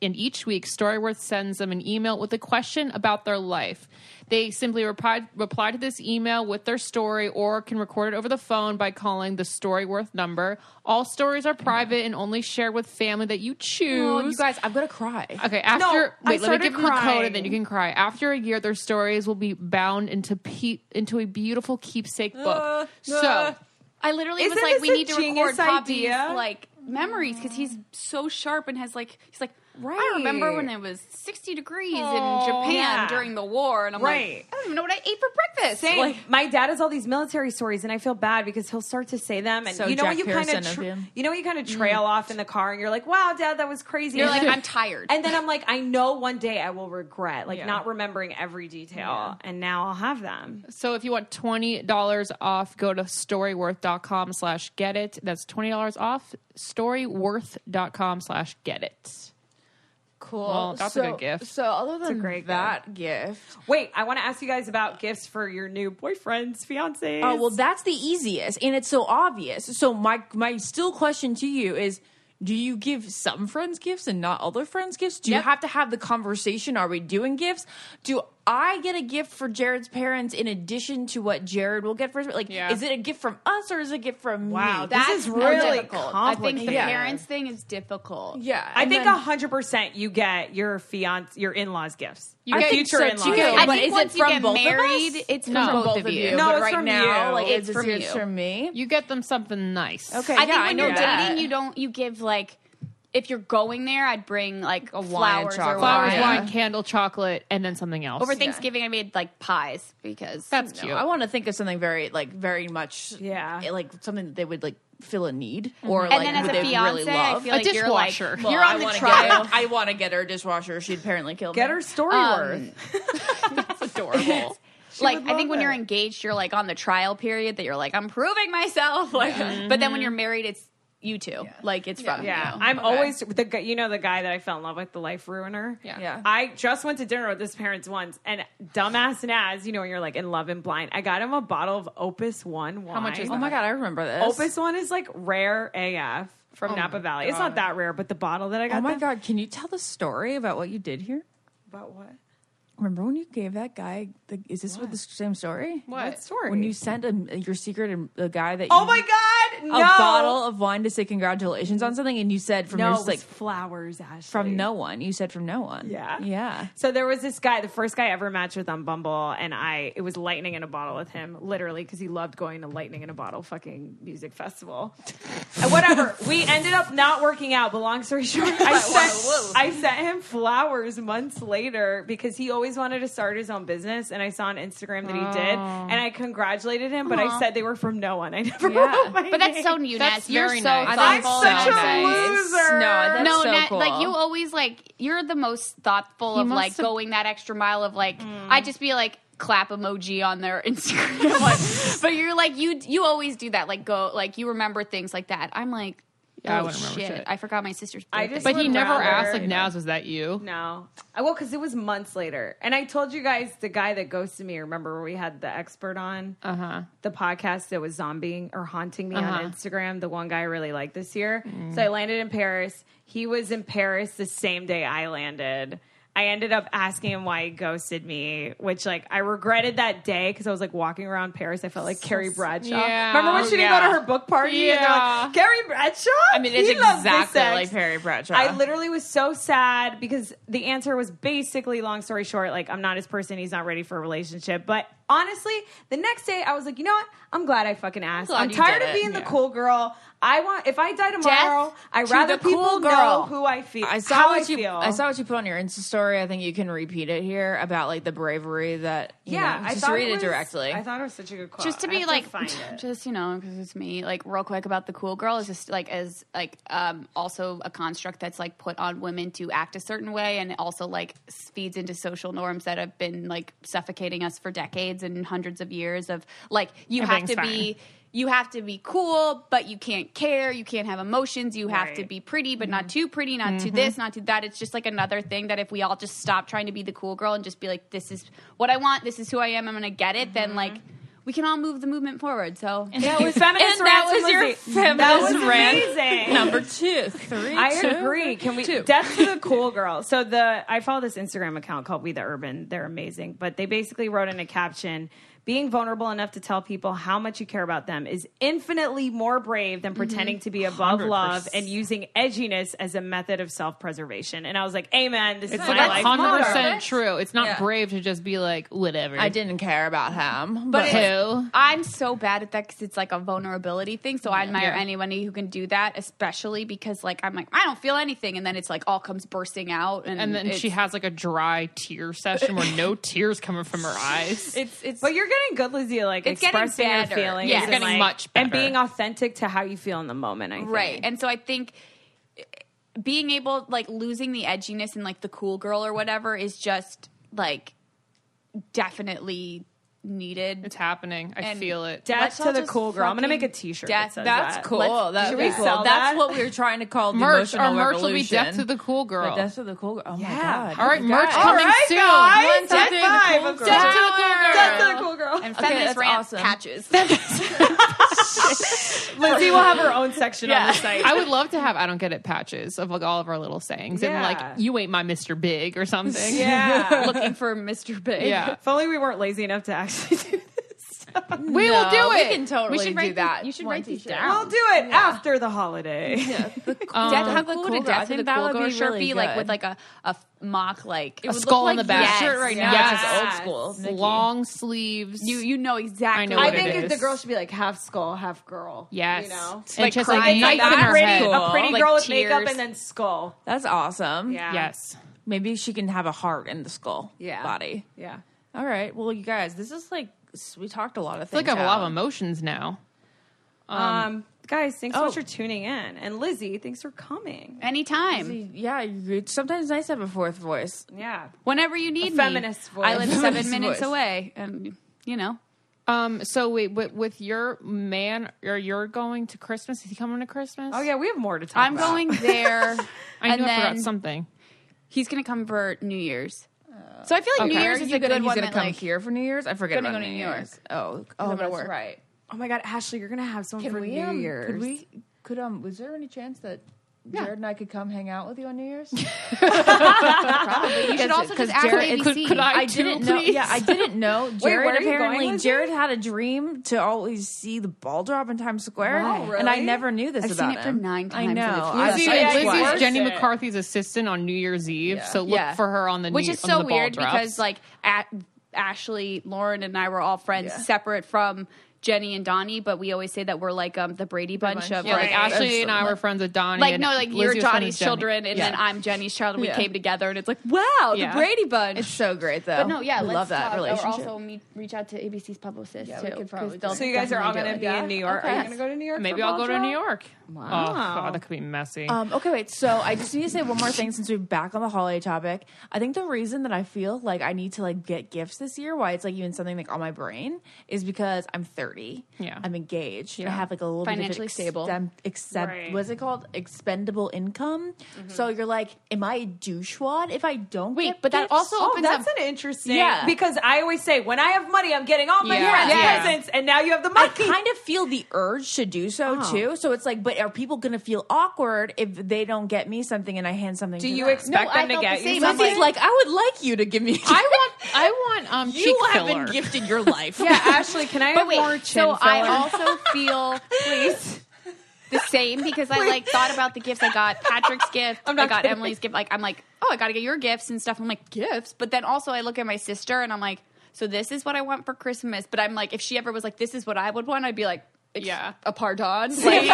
and each week Storyworth sends them an email with a question about their life. They simply reply, reply to this email with their story or can record it over the phone by calling the Storyworth number. All stories are private and only shared with family that you choose. Oh, you guys, I'm gonna cry. Okay, after No, I wait, let me started give them the code crying. and then you can cry. After a year, their stories will be bound into pe- into a beautiful keepsake book. Uh, so uh. I literally Isn't was like, this we a need to record genius Poppy's idea? like memories because he's so sharp and has like he's like. Right. I remember when it was sixty degrees Oh, in Japan yeah. during the war, and I'm Right. like, I don't even know what I ate for breakfast. Same. Like, My dad has all these military stories, and I feel bad because he'll start to say them, and So you know when Jack you kind Pearson of, of tra- him. you know, when you kind of trail off in the car, and you're like, "Wow, Dad, that was crazy." you're and like, then- I'm tired. and then I'm like, I know one day I will regret, like Yeah. not remembering every detail, and now I'll have them. So if you want twenty dollars off, go to storyworth.com slash get it. That's twenty dollars off, storyworth.com slash get it. Cool. Well, that's a so, good gift. So other than great that gift, Wait, I want to ask you guys about gifts for your new boyfriends, fiancés. oh well, that's the easiest, and it's so obvious. So my my still question to you is: do you give some friends gifts and not other friends gifts? Do you Yep. have to have the conversation? Are we doing gifts? Do I get a gift for Jared's parents in addition to what Jared will get for his? Like, Yeah. is it a gift from us or is it a gift from Wow, me? this is really difficult. I think the complicated. parents thing is difficult. yeah, I and think then- a hundred percent you get your fiance, your in-laws gifts. You Your get- future so in-laws. too. gifts. I But think is once it you from get both of married, us? it's from No. both, both of of you. you. No, but it's right from now, you. like It's it's from it's you. from me. You get them something nice. Okay, I yeah, think I when know you're that. dating, you don't you give like if you're going there, I'd bring like A wine and flowers or chocolate. Flowers, wine. Yeah. wine, candle, chocolate, and then something else. Over Thanksgiving, I made like pies because That's No, cute. I want to think of something very like very much Yeah. eh, like something that they would like fill a need or And like then as would a they fiance, really I love. feel like A you're like dishwasher. Well, you're I on the wanna trial. Get, I want to get her a dishwasher. She'd apparently kill me. Get her story Um, worth. That's adorable. like would I think love when you're it. engaged, you're like on the trial period that you're like I'm proving myself. Like, but then when you're married, it's you two. Like it's from Yeah, you. I'm Okay. always the guy- you know the guy that I fell in love with, the life ruiner. Yeah. Yeah. I just went to dinner with his parents once, and dumbass Naz, you know when you're like in love and blind, I got him a bottle of Opus One wine. How much is Oh my god, I remember this. Opus One is like rare A F from Napa Valley. It's not that rare, but the bottle that I got. Oh my them- god, can you tell the story about what you did here? About what? Remember when you gave that guy? The, is this what the same story? What story? When you sent a, your secret and the guy that Oh you, my god! a No. bottle of wine to say congratulations on something, and you said from No, your it was like flowers, Ashley. from no one. You said from no one. Yeah. yeah. So there was this guy, the first guy I ever matched with on Bumble, and I it was Lightning in a Bottle with him, literally, because he loved going to Lightning in a Bottle fucking music festival. And whatever. We ended up not working out, but long story short, I sent, I sent him flowers months later because he always wanted to start his own business, and I saw on Instagram that he did, and I congratulated him, but I said they were from no one. I never Yeah. wrote my But that's name. so new, That's Ness. You're very so nice. I I'm thoughtful. such and a nice. loser. No, that's No, so Nat, cool. like you always like you're the most thoughtful of must like have- going that extra mile of like I just be like clap emoji on their Instagram, like, but you're like you you always do that like go like you remember things like that. I'm like Yeah, I oh, wouldn't remember shit. shit. I forgot my sister's I birthday. just But he would never rather- asked, like, Naz, was that you? No. I will, because it was months later. And I told you guys the guy that ghosted me, remember we had the expert on Uh huh. the podcast that was zombieing or haunting me Uh-huh. on Instagram, the one guy I really liked this year. So I landed in Paris. He was in Paris the same day I landed. I ended up asking him why he ghosted me, which like I regretted that day because I was like walking around Paris. I felt like Carrie Bradshaw. Yeah. Remember when she didn't go Yeah. to her book party? And they're Yeah. like, Carrie Bradshaw? I mean, it's He loves this exactly sex." like Perry Bradshaw. I literally was so sad because the answer was basically, long story short, like, I'm not his person. He's not ready for a relationship. But honestly, the next day I was like, you know what? I'm glad I fucking asked. glad I'm you tired did of it. being the Yeah. cool girl. I want, if I die tomorrow, Death I'd to rather the cool people girl. know who I feel, I saw how what I you. feel. I saw what you put on your Insta story. I think you can repeat it here about like the bravery that. You yeah, know, I just thought read it it was, directly. I thought it was such a good quote. just to I be have like find it. just you know because it's me like real quick about the cool girl is just like as like um also a construct that's like put on women to act a certain way and it also like feeds into social norms that have been like suffocating us for decades and hundreds of years of like you have to Everything's be you have to be cool but you can't care, you can't have emotions, you have to Right. be pretty but not too pretty, not too this, not too that. It's just like another thing that if we all just stop trying to be the cool girl and just be like, this is what I want, this is who I am, I'm gonna get it, then like we can all move the movement forward. So That was feminist And that rants was your Lizzie. feminist That was rant. amazing. Number two, three. I two? agree. Can we Two. death to the cool girl? So the I follow this Instagram account called We the Urban. They're amazing, but they basically wrote in a caption. Being vulnerable enough to tell people how much you care about them is infinitely more brave than pretending to be above one hundred love percent. and using edginess as a method of self-preservation. And I was like, amen. This It's is like my a life hundred motto. percent true. It's not Yeah. brave to just be like whatever. I didn't care about him, But but, Who? I'm so bad at that because it's like a vulnerability thing. So I admire Yeah. anybody who can do that, especially because like I'm like I don't feel anything, and then it's like all comes bursting out, and, And then it's, she has like a dry tear session where no tears coming from her eyes. it's it's But you're getting good, Lizzie, at, like It's getting expressing your better. feelings. Yeah. and, It's getting like- much And better. being authentic to how you feel in the moment, I think. right. And so I think being able like losing the edginess and like the cool girl or whatever is just like definitely needed. It's happening. I And feel it. Death Let's to all the just cool girl. I'm going to make a fucking t-shirt death- that says that's that. cool. Let's- That should would we be cool. sell That's that? what we were trying to call the Merch. emotional Our merch will be revolution. death to the cool girl. The death to the cool girl. Oh my Yeah. god! All right, merch Guys. coming All right, soon. guys. One, two, High three. five. Cool Of girl. course. Death to the cool girl. Death to the cool girl. And Okay, feminist that's rant awesome. patches. Lizzie will have her own section on the site. I would love to have I don't get it patches of like all of our little sayings and Yeah. like you ain't my Mister Big or something. yeah. Looking for Mister Big. Yeah. If only we weren't lazy enough to actually do this. We will do We it. can totally We should do write that. these- you should One write these t-shirt. down. We'll do it after the holiday. Um, Death to the cool cool, girl. to death I to think the that cool would girl be shirt really be like good. with like a, a f- mock like It A would skull look in the like back. your shirt right now. Yes. It's just old school. Nikki. long sleeves. you you know exactly. I know I what think it if the is. girl should be like half skull, half girl. yes. You know? And Like just like a crying knife like in that. her pretty, head. a pretty Like girl with tears. makeup and then skull. That's awesome. Yeah. Yes. Maybe she can have a heart in the skull Yeah. body. Yeah. All right. Well, you guys, this is like we talked a lot of I feel things. like I have a lot of out. emotions now. Um, guys, thanks so oh. much for tuning in. And Lizzie, thanks for coming. Anytime. Yeah, it's sometimes nice to have a fourth voice. Yeah. Whenever you need A me. feminist voice. I live Feminist seven minutes voice. away. And you know. Um. So wait, with, with your man, or you're going to Christmas? Is he coming to Christmas? Oh, yeah, we have more to talk I'm about. going there. I and knew I then forgot something. he's gonna come for New Year's. So I feel like New Okay. Year's Are is you a gonna, good he's one. gonna that, come like, here for New Year's. I forget Gonna about go to New New Year's. York. Oh, oh, I'm gonna that's work. right. Oh, my God, Ashley, you're going to have someone Can for we? New um, Year's. Could we? Could um? Was there any chance that Jared and I could come hang out with you on New Year's? Probably. You should also Because just ask Jared- A B C. could- could I- I too, didn't know. please? Yeah, I didn't know. Jared where are you apparently, going, Lizzie? Jared had a dream to always see the ball drop in Times Square, Oh, and I really? never knew this I've about seen it for him. nine I times and know. it's I- Lizzie, Oh, yeah, Lizzie's he's worth Jenny it. McCarthy's assistant on New Year's Eve. So look Yeah. for her on the Which new, is on so the ball weird drops. because like at Ashley, Lauren, and I were all friends Yeah. separate from Jenny and Donnie, but we always say that we're like um the Brady bunch, bunch. of yeah, like like Ashley and I Absolutely. were friends with Donnie. like and no, like Lizzie you're was friends Johnny's with Jenny. children, and Yeah. then I'm Jenny's child, and we Yeah. came together, and it's like wow, Yeah. the Brady bunch. It's so great though. but no, yeah, I let's love that talk, relationship. Or also meet, reach out to A B C's publicist Yeah, we too. could probably 'cause do they'll it. So you guys are all definitely going to do be it. in New York. Okay. Are you going to go to New York? Maybe for I'll ball go to drop? New York. Wow. Oh god, that could be messy. Um, okay, wait. So I just need to say one more thing since we're back on the holiday topic. I think the reason that I feel like I need to like get gifts this year, why it's like even something like on my brain, is because I'm thirty. Yeah. I'm engaged. Yeah. I have like a little Financially bit of stable. extem- Accept, Right. what's it called? Expendable income. So you're like, am I a douchewad if I don't? Wait, get but that gifts? also Oh, opens that's up. an interesting. Yeah. Because I always say, when I have money, I'm getting all my Yeah. friends Yeah. presents, and now you have the money. I kind of feel the urge to do so Oh. too. So it's like, but are people going to feel awkward if they don't get me something and I hand something? Do to you them? expect No, I them to felt get the you same. something? Lizzie's like, I would like you to give me. A gift. I want, I want um, cheek you filler. haven't gifted your life. Yeah, Ashley, can I But have wait, more chin so I filler? also feel please the same because I like thought about the gifts I got. Patrick's gift, I'm not I got kidding. Emily's gift. Like I'm like, oh, I got to get your gifts and stuff. I'm like gifts, but then also I look at my sister and I'm like, so this is what I want for Christmas. But I'm like, if she ever was like, this is what I would want, I'd be like, Yeah. a pardon. Like,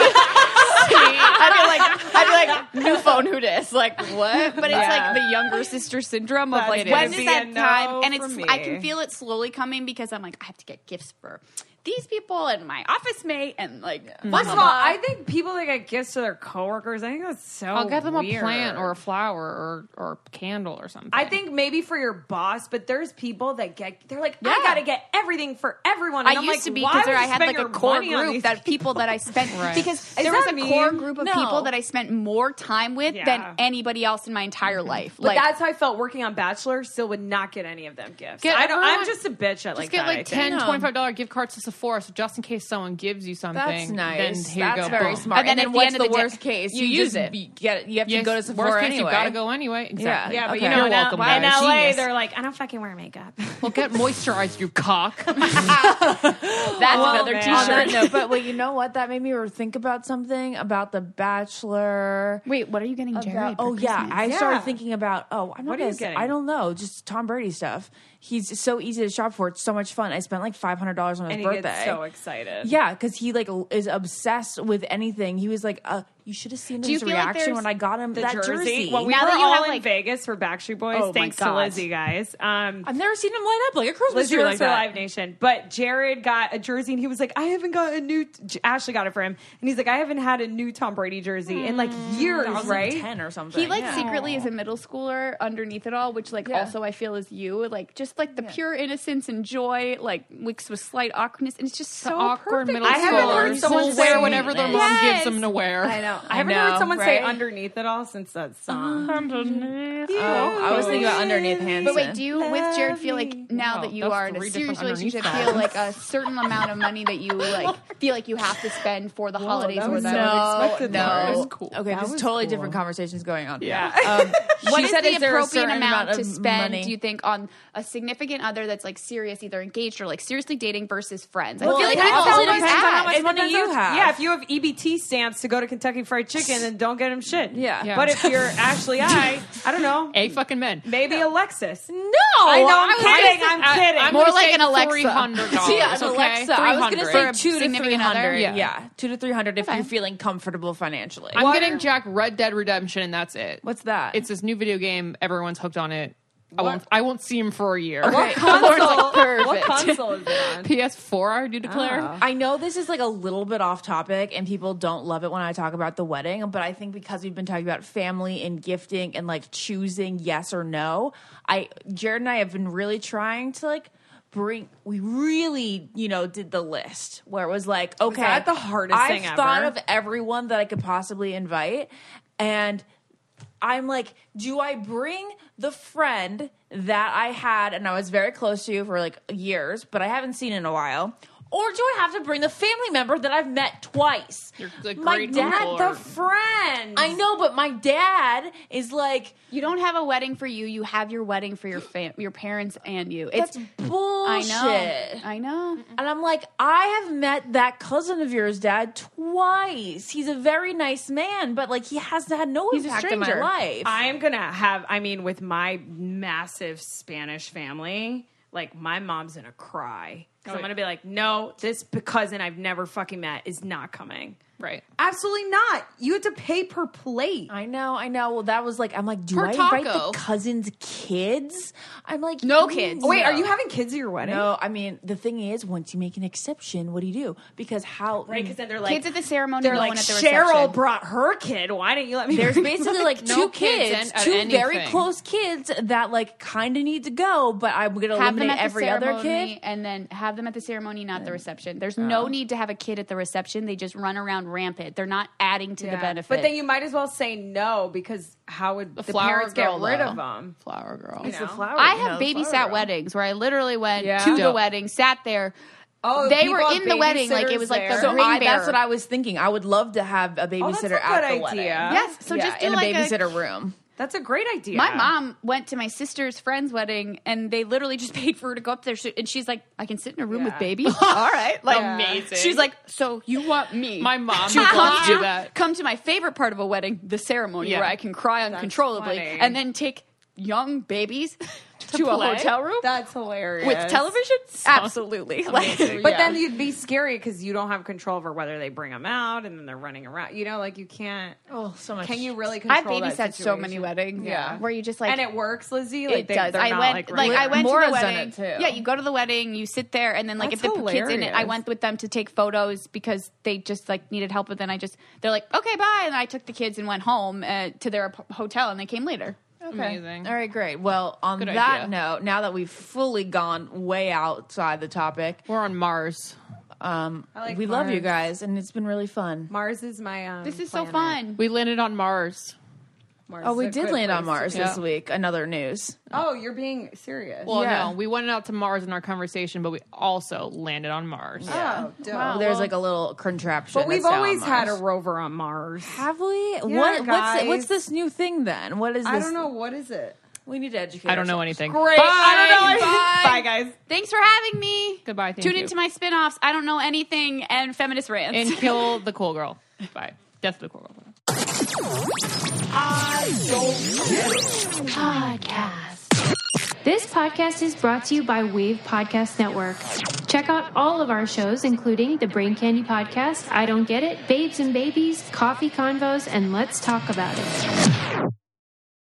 I'd be like, I'd be like, new phone, who dis? Like what? But it's Yeah. like the younger sister syndrome of That's like, gonna when be is a that no time? And for it's, me. I can feel it slowly coming because I'm like, I have to get gifts for these people and my office mate and like. First of all, I think people that get gifts to their coworkers, I think that's so I'll get them weird. a plant or a flower or or a candle or something. I think maybe for your boss, but there's people that get, they're like, Yeah. I gotta get everything for everyone. And I I'm used like, to be why because would I you had spend like a your core money on group these that people that I spent Right. because there that was a mean? core group of No. people that I spent more time with Yeah. than anybody else in my entire life. But Like that's how I felt working on Bachelor. Still would not get any of them gifts. Get I don't, everyone- I'm just a bitch at Just like get that, I like think. ten, No. twenty-five dollars gift cards to Sephora, so just in case someone gives you something. That's nice. Then here That's you go. very boom. smart. And then And, at then the what's end of the, the day- worst case? you You, use just it. be- get you have Yes, to go to worst Sephora case, anyway. you gotta go anyway. Exactly. Yeah, but Okay. you know, You're in, welcome, L- in guys. L A, Genius. they're like, I don't fucking wear makeup. Well, get moisturized, you cock. that's Oh, another man. On that T-shirt. note, but wait, you know what? That made me think about something about The Bachelor. Wait, what are you getting, Jared? About- for oh yeah, Christmas? I Yeah. started thinking about. Oh, I'm not What are you gonna say- getting? I don't know, just Tom Brady stuff. He's so easy to shop for. It's so much fun. I spent like five hundred dollars on his And he birthday. gets so excited. Yeah, because he like l- is obsessed with anything. He was like, uh, "You should have seen Do you his feel like reaction there's when I got him The that jersey. jersey." Well, we Now were that you all have, in like- Vegas for Backstreet Boys. Oh, my thanks to God. Lizzie, guys. Um, I've never seen him light up like a Christmas Lizzie tree works like for that. Live Nation, but Jared got a jersey and he was like, I haven't got a new. T-. Ashley got it for him, and he's like, I haven't had a new Tom Brady jersey in like years, I was right? like ten or something. He like yeah. secretly is a middle schooler underneath it all, which like Yeah. also I feel is you, like just like the pure innocence and joy, like mixed with slight awkwardness, and it's just so Awkward perfect. middle I haven't heard schoolers someone who say- wear whatever their mom Yes. gives them to wear. I know. I I haven't know, heard someone say right? underneath it all since that song. Oh, I was thinking about underneath Hanson. But wait, do you with Jared feel like now No, that you that's are in a three serious different relationship, underneath feel like a certain amount of money that you like feel like you have to spend for the holidays that or was that? no, unexpected. That no. was cool. Okay, That there's was totally cool. different conversations going on. Yeah. Um, What she is said, the is there a appropriate certain amount, of to spend, money? do you think, on a significant other that's like serious, either engaged or like seriously dating versus friends? Well, I feel it like people also always depends on how ask. much It money depends you on- have. Yeah, if you have E B T stamps to go to Kentucky Fried Chicken, then don't get him shit. Yeah. Yeah. But if you're Ashley I, I don't know, A fucking men. maybe Alexis. No, I know, I'm I was kidding, gonna I'm I- kidding. I'm More gonna like say an Alexa. three hundred dollars. Yeah, an okay? Alexa. I was going to three say hundred. two to three significant other? hundred. Yeah. Yeah. two to three hundred if Okay. you're feeling comfortable financially. I'm What- getting Jack Red Dead Redemption, and that's it. What's that? It's this new video game. Everyone's hooked on it. I won't. I won't see him for a year. Okay. console, perfect. what console is it on? P S four, I do declare. Oh. I know this is like a little bit off topic and people don't love it when I talk about the wedding, but I think because we've been talking about family and gifting and like choosing yes or no, I Jared and I have been really trying to like bring we really, you know, did the list where it was like, okay, that the hardest I've thing ever? thought of everyone that I could possibly invite, and I'm like, do I bring the friend that I had and I was very close to for like years, but I haven't seen in a while? Or do I have to bring the family member that I've met twice? You're the My great dad, uncle The or- friend. I know, but my dad is like, You don't have a wedding for you. You have your wedding for your fam- your parents and you. It's that's I bullshit. know. I know. And I'm like, I have met that cousin of yours, Dad, twice. He's a very nice man, but like he has had no He's a impact in my stranger. life. I'm gonna have. I mean, with my massive Spanish family, like my mom's gonna cry. Because I'm gonna be like, no, this cousin I've never fucking met is not coming. Right. Absolutely not. You had to pay per plate. I know, I know. Well, that was like, I'm like, do Per I invite taco. the cousin's kids? I'm like, No mm, kids. Oh, wait, are No. you having kids at your wedding? No, I mean, the thing is, once you make an exception, what do you do? Because how? Right, because then they're like, Kids at the ceremony, they're no like, one at the Cheryl reception. brought her kid. Why didn't you let me? There's bring basically like No two kids kids, in- at two very anything. close kids that like kind of need to go, but I'm going to have them eliminate at the every other ceremony kid. and then have them at the ceremony, not the reception. There's no need to have a kid at the reception. They just run around rampant. They're not adding to the benefit. But then you might as well say no because how would the, flower parents girl, get rid though. of them? Flower girl. You know? flower. I you know, have the flower babysat girl. weddings where I literally went Yeah. to the Dope. wedding, sat there. Oh, They people were have in the wedding, like, it babysitters was like the there. So ring I, that's bearer. what I was thinking. I would love to have a Oh, that's a babysitter good at the idea. wedding. Yes, so Yeah, just do in like a a- babysitter room. That's a great idea. My mom went to my sister's friend's wedding, and they literally just paid for her to go up there. She- And she's like, "I can sit in a room with Yeah. babies." All right, like Amazing. She's like, "So you want me?" My mom to would come love to do to that. come to my favorite part of a wedding, the ceremony, Yeah. where I can cry uncontrollably, funny. and then take young babies to a play? hotel room That's hilarious. with television? Absolutely. Like, But Yeah. then you'd be scary because you don't have control over whether they bring them out and then they're running around. You know, like you can't. oh, so much. Can you really control I've that babysat so many situation? weddings. Yeah. Where you just like And it works, Lizzie? Like it they, does. they're I not, went like, like, running I went Maura's to the done wedding. it, too. Yeah, you go to the wedding, you sit there, and then like That's if the kids in it, I hilarious. went with them to take photos because they just like needed help. But then I just they're like, okay, bye, and I took the kids and went home uh, to their ap- hotel, and they came later. Okay. Amazing. All right, great. Well, on Good that idea. note, now that we've fully gone way outside the topic, We're on Mars. um, I like we love you Mars. guys, and it's been really fun. Mars is my. Um, This is so planet. fun. We landed on Mars. Mars Oh, is we a did good land on place Mars to- this Yeah. week. Another news. Oh, you're being serious. Well, Yeah. no, we went out to Mars in our conversation, but we also landed on Mars. Oh, dope. Wow. There's like a little contraption. But we've that's down always on had a Mars. rover on Mars. Have we? what? What's guys. what's this new thing then? What is this? I don't know. What is it? We need to educate. I don't know ourselves. anything. Great. Bye. I don't know. Bye. Bye, guys. Thanks for having me. Goodbye. Thank Tune you. into my spin-offs. I don't know anything and feminist rants. And kill the cool girl. Bye. Death to the cool girl. Podcast. This podcast is brought to you by Wave Podcast Network. Check out all of our shows, including the Brain Candy Podcast, I Don't Get It, Babes and Babies, Coffee Convos, and Let's Talk About It.